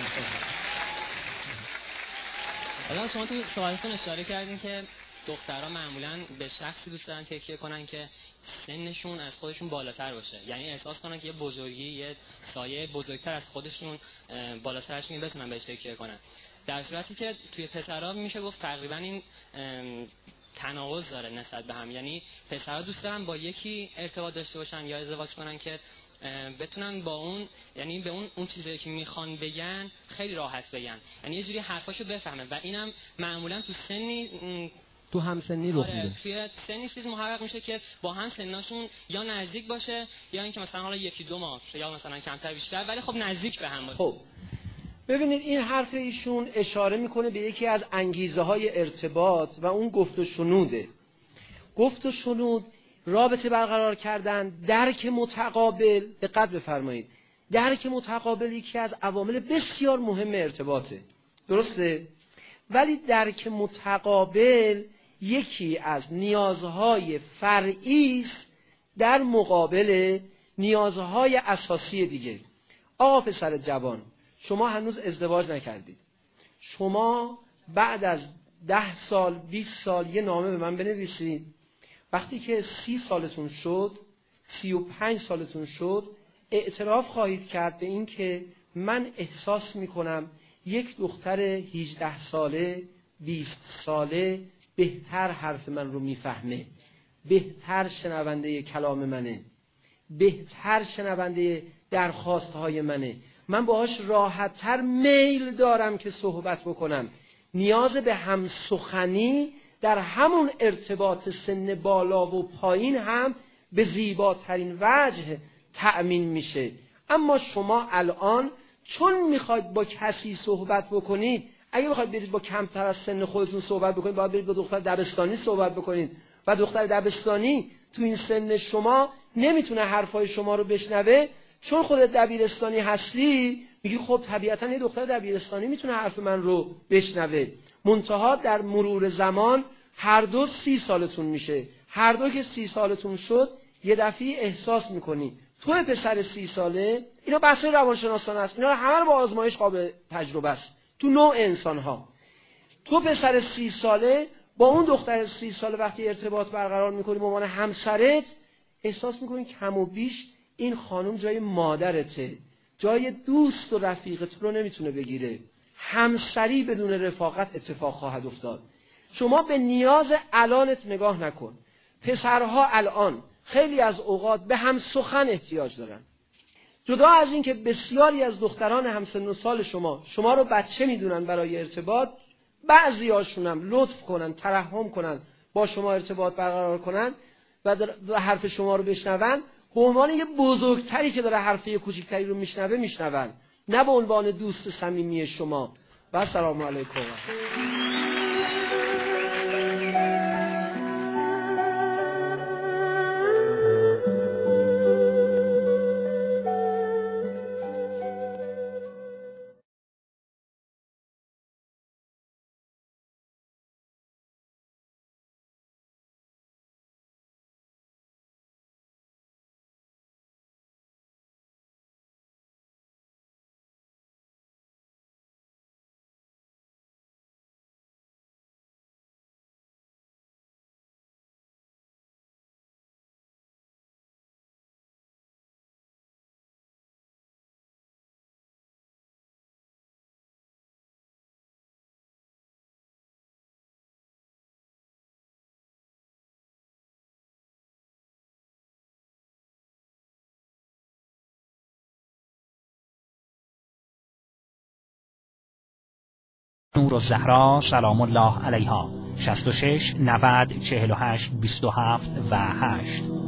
حالا شما تو سوالتون اشاره کردین که دخترها معمولاً به شخصی دوست دارن تکیه کنن که سنشون از خودشون بالاتر باشه، یعنی احساس کنن که یه بزرگی، یه سایه بزرگتر از خودشون بالاترشون بتونن بهش تکیه کنن. در صورتی که توی پسرها میشه گفت تقریبا این تناقض داره نسبت به هم، یعنی پسرها دوست دارن با یکی ارتباط داشته باشن یا ازدواج کنن که بتونن با اون، یعنی به اون اون چیزایی که میخوان بگن خیلی راحت بگن، یعنی یه جوری حرفاشو بفهمه و اینم معمولا تو سنی تو همسنی رخ میده. توی سنی چیز محقق میشه که با هم سناشون یا نزدیک باشه یا اینکه مثلا حالا یکی دو ماه یا مثلا کمتر بیشتر ولی خب نزدیک به هم باشه. خب ببینید این حرف ایشون اشاره میکنه به یکی از انگیزه های ارتباط و اون گفت و شنوده. گفت و شنود، رابطه برقرار کردن، درک متقابل. دقت بفرمایید، درک متقابل یکی از عوامل بسیار مهم ارتباطه، درسته؟ ولی درک متقابل یکی از نیازهای فرعی است در مقابل نیازهای اساسی دیگه. آقا پسر جوان، شما هنوز ازدواج نکردید. شما بعد از ده سال بیست سال یه نامه به من بنویسید. وقتی که سی سالتون شد، سی و پنج سالتون شد، اعتراف خواهید کرد به این که من احساس میکنم یک دختر هجده ساله، بیست ساله بهتر حرف من رو میفهمه، بهتر شنونده کلام منه، بهتر شنونده درخواستهای منه، من باهاش راحت‌تر میل دارم که صحبت بکنم. نیاز به هم سخنی در همون ارتباط سن بالا و پایین هم به زیباترین وجه تأمین میشه. اما شما الان چون میخواید با کسی صحبت بکنید، اگه بخواید برید با کمتر از سن خودتون صحبت بکنید، باید برید با دختر دبستانی صحبت بکنید و دختر دبستانی تو این سن شما نمیتونه حرفای شما رو بشنوه، چون خودت دبیرستانی هستی میگی خب طبیعتا یه دختر دبیرستانی میتونه حرف من رو بشنوه. منتها در مرور زمان هر دو سی سالتون میشه، هر دو که سی سالتون شد یه دفعه احساس میکنی تو پسر سی ساله، اینا بحث روانشناسان است، اینا همه رو با آزمایش قابل تجربه است تو نوع انسان ها. تو پسر سی ساله با اون دختر سی ساله وقتی ارتباط برقرار میکنی به عنوان همسرت، احساس میکنی کم و بیش این خانم جای مادرته، جای دوست و رفیقت رو نمیتونه بگیره. همسری بدون رفاقت اتفاق خواهد افتاد. شما به نیاز الانت نگاه نکن. پسرها الان خیلی از اوقات به هم سخن احتیاج دارن. جدا از این که بسیاری از دختران همسن و سال شما شما رو بچه میدونن برای ارتباط، بعضی هاشون هم لطف کنن، ترحم کنن، با شما ارتباط برقرار کنن و حرف شما رو بشنون، به عنوان یه بزرگتری که داره حرف یه کوچیکتری رو میشنوه میشنون، نه به عنوان دوست صمیمی شما. و سلام علیکم. نورالزهرا سلام الله علیها شصت و شش نود چهل و هشت بیست و هفت و هشت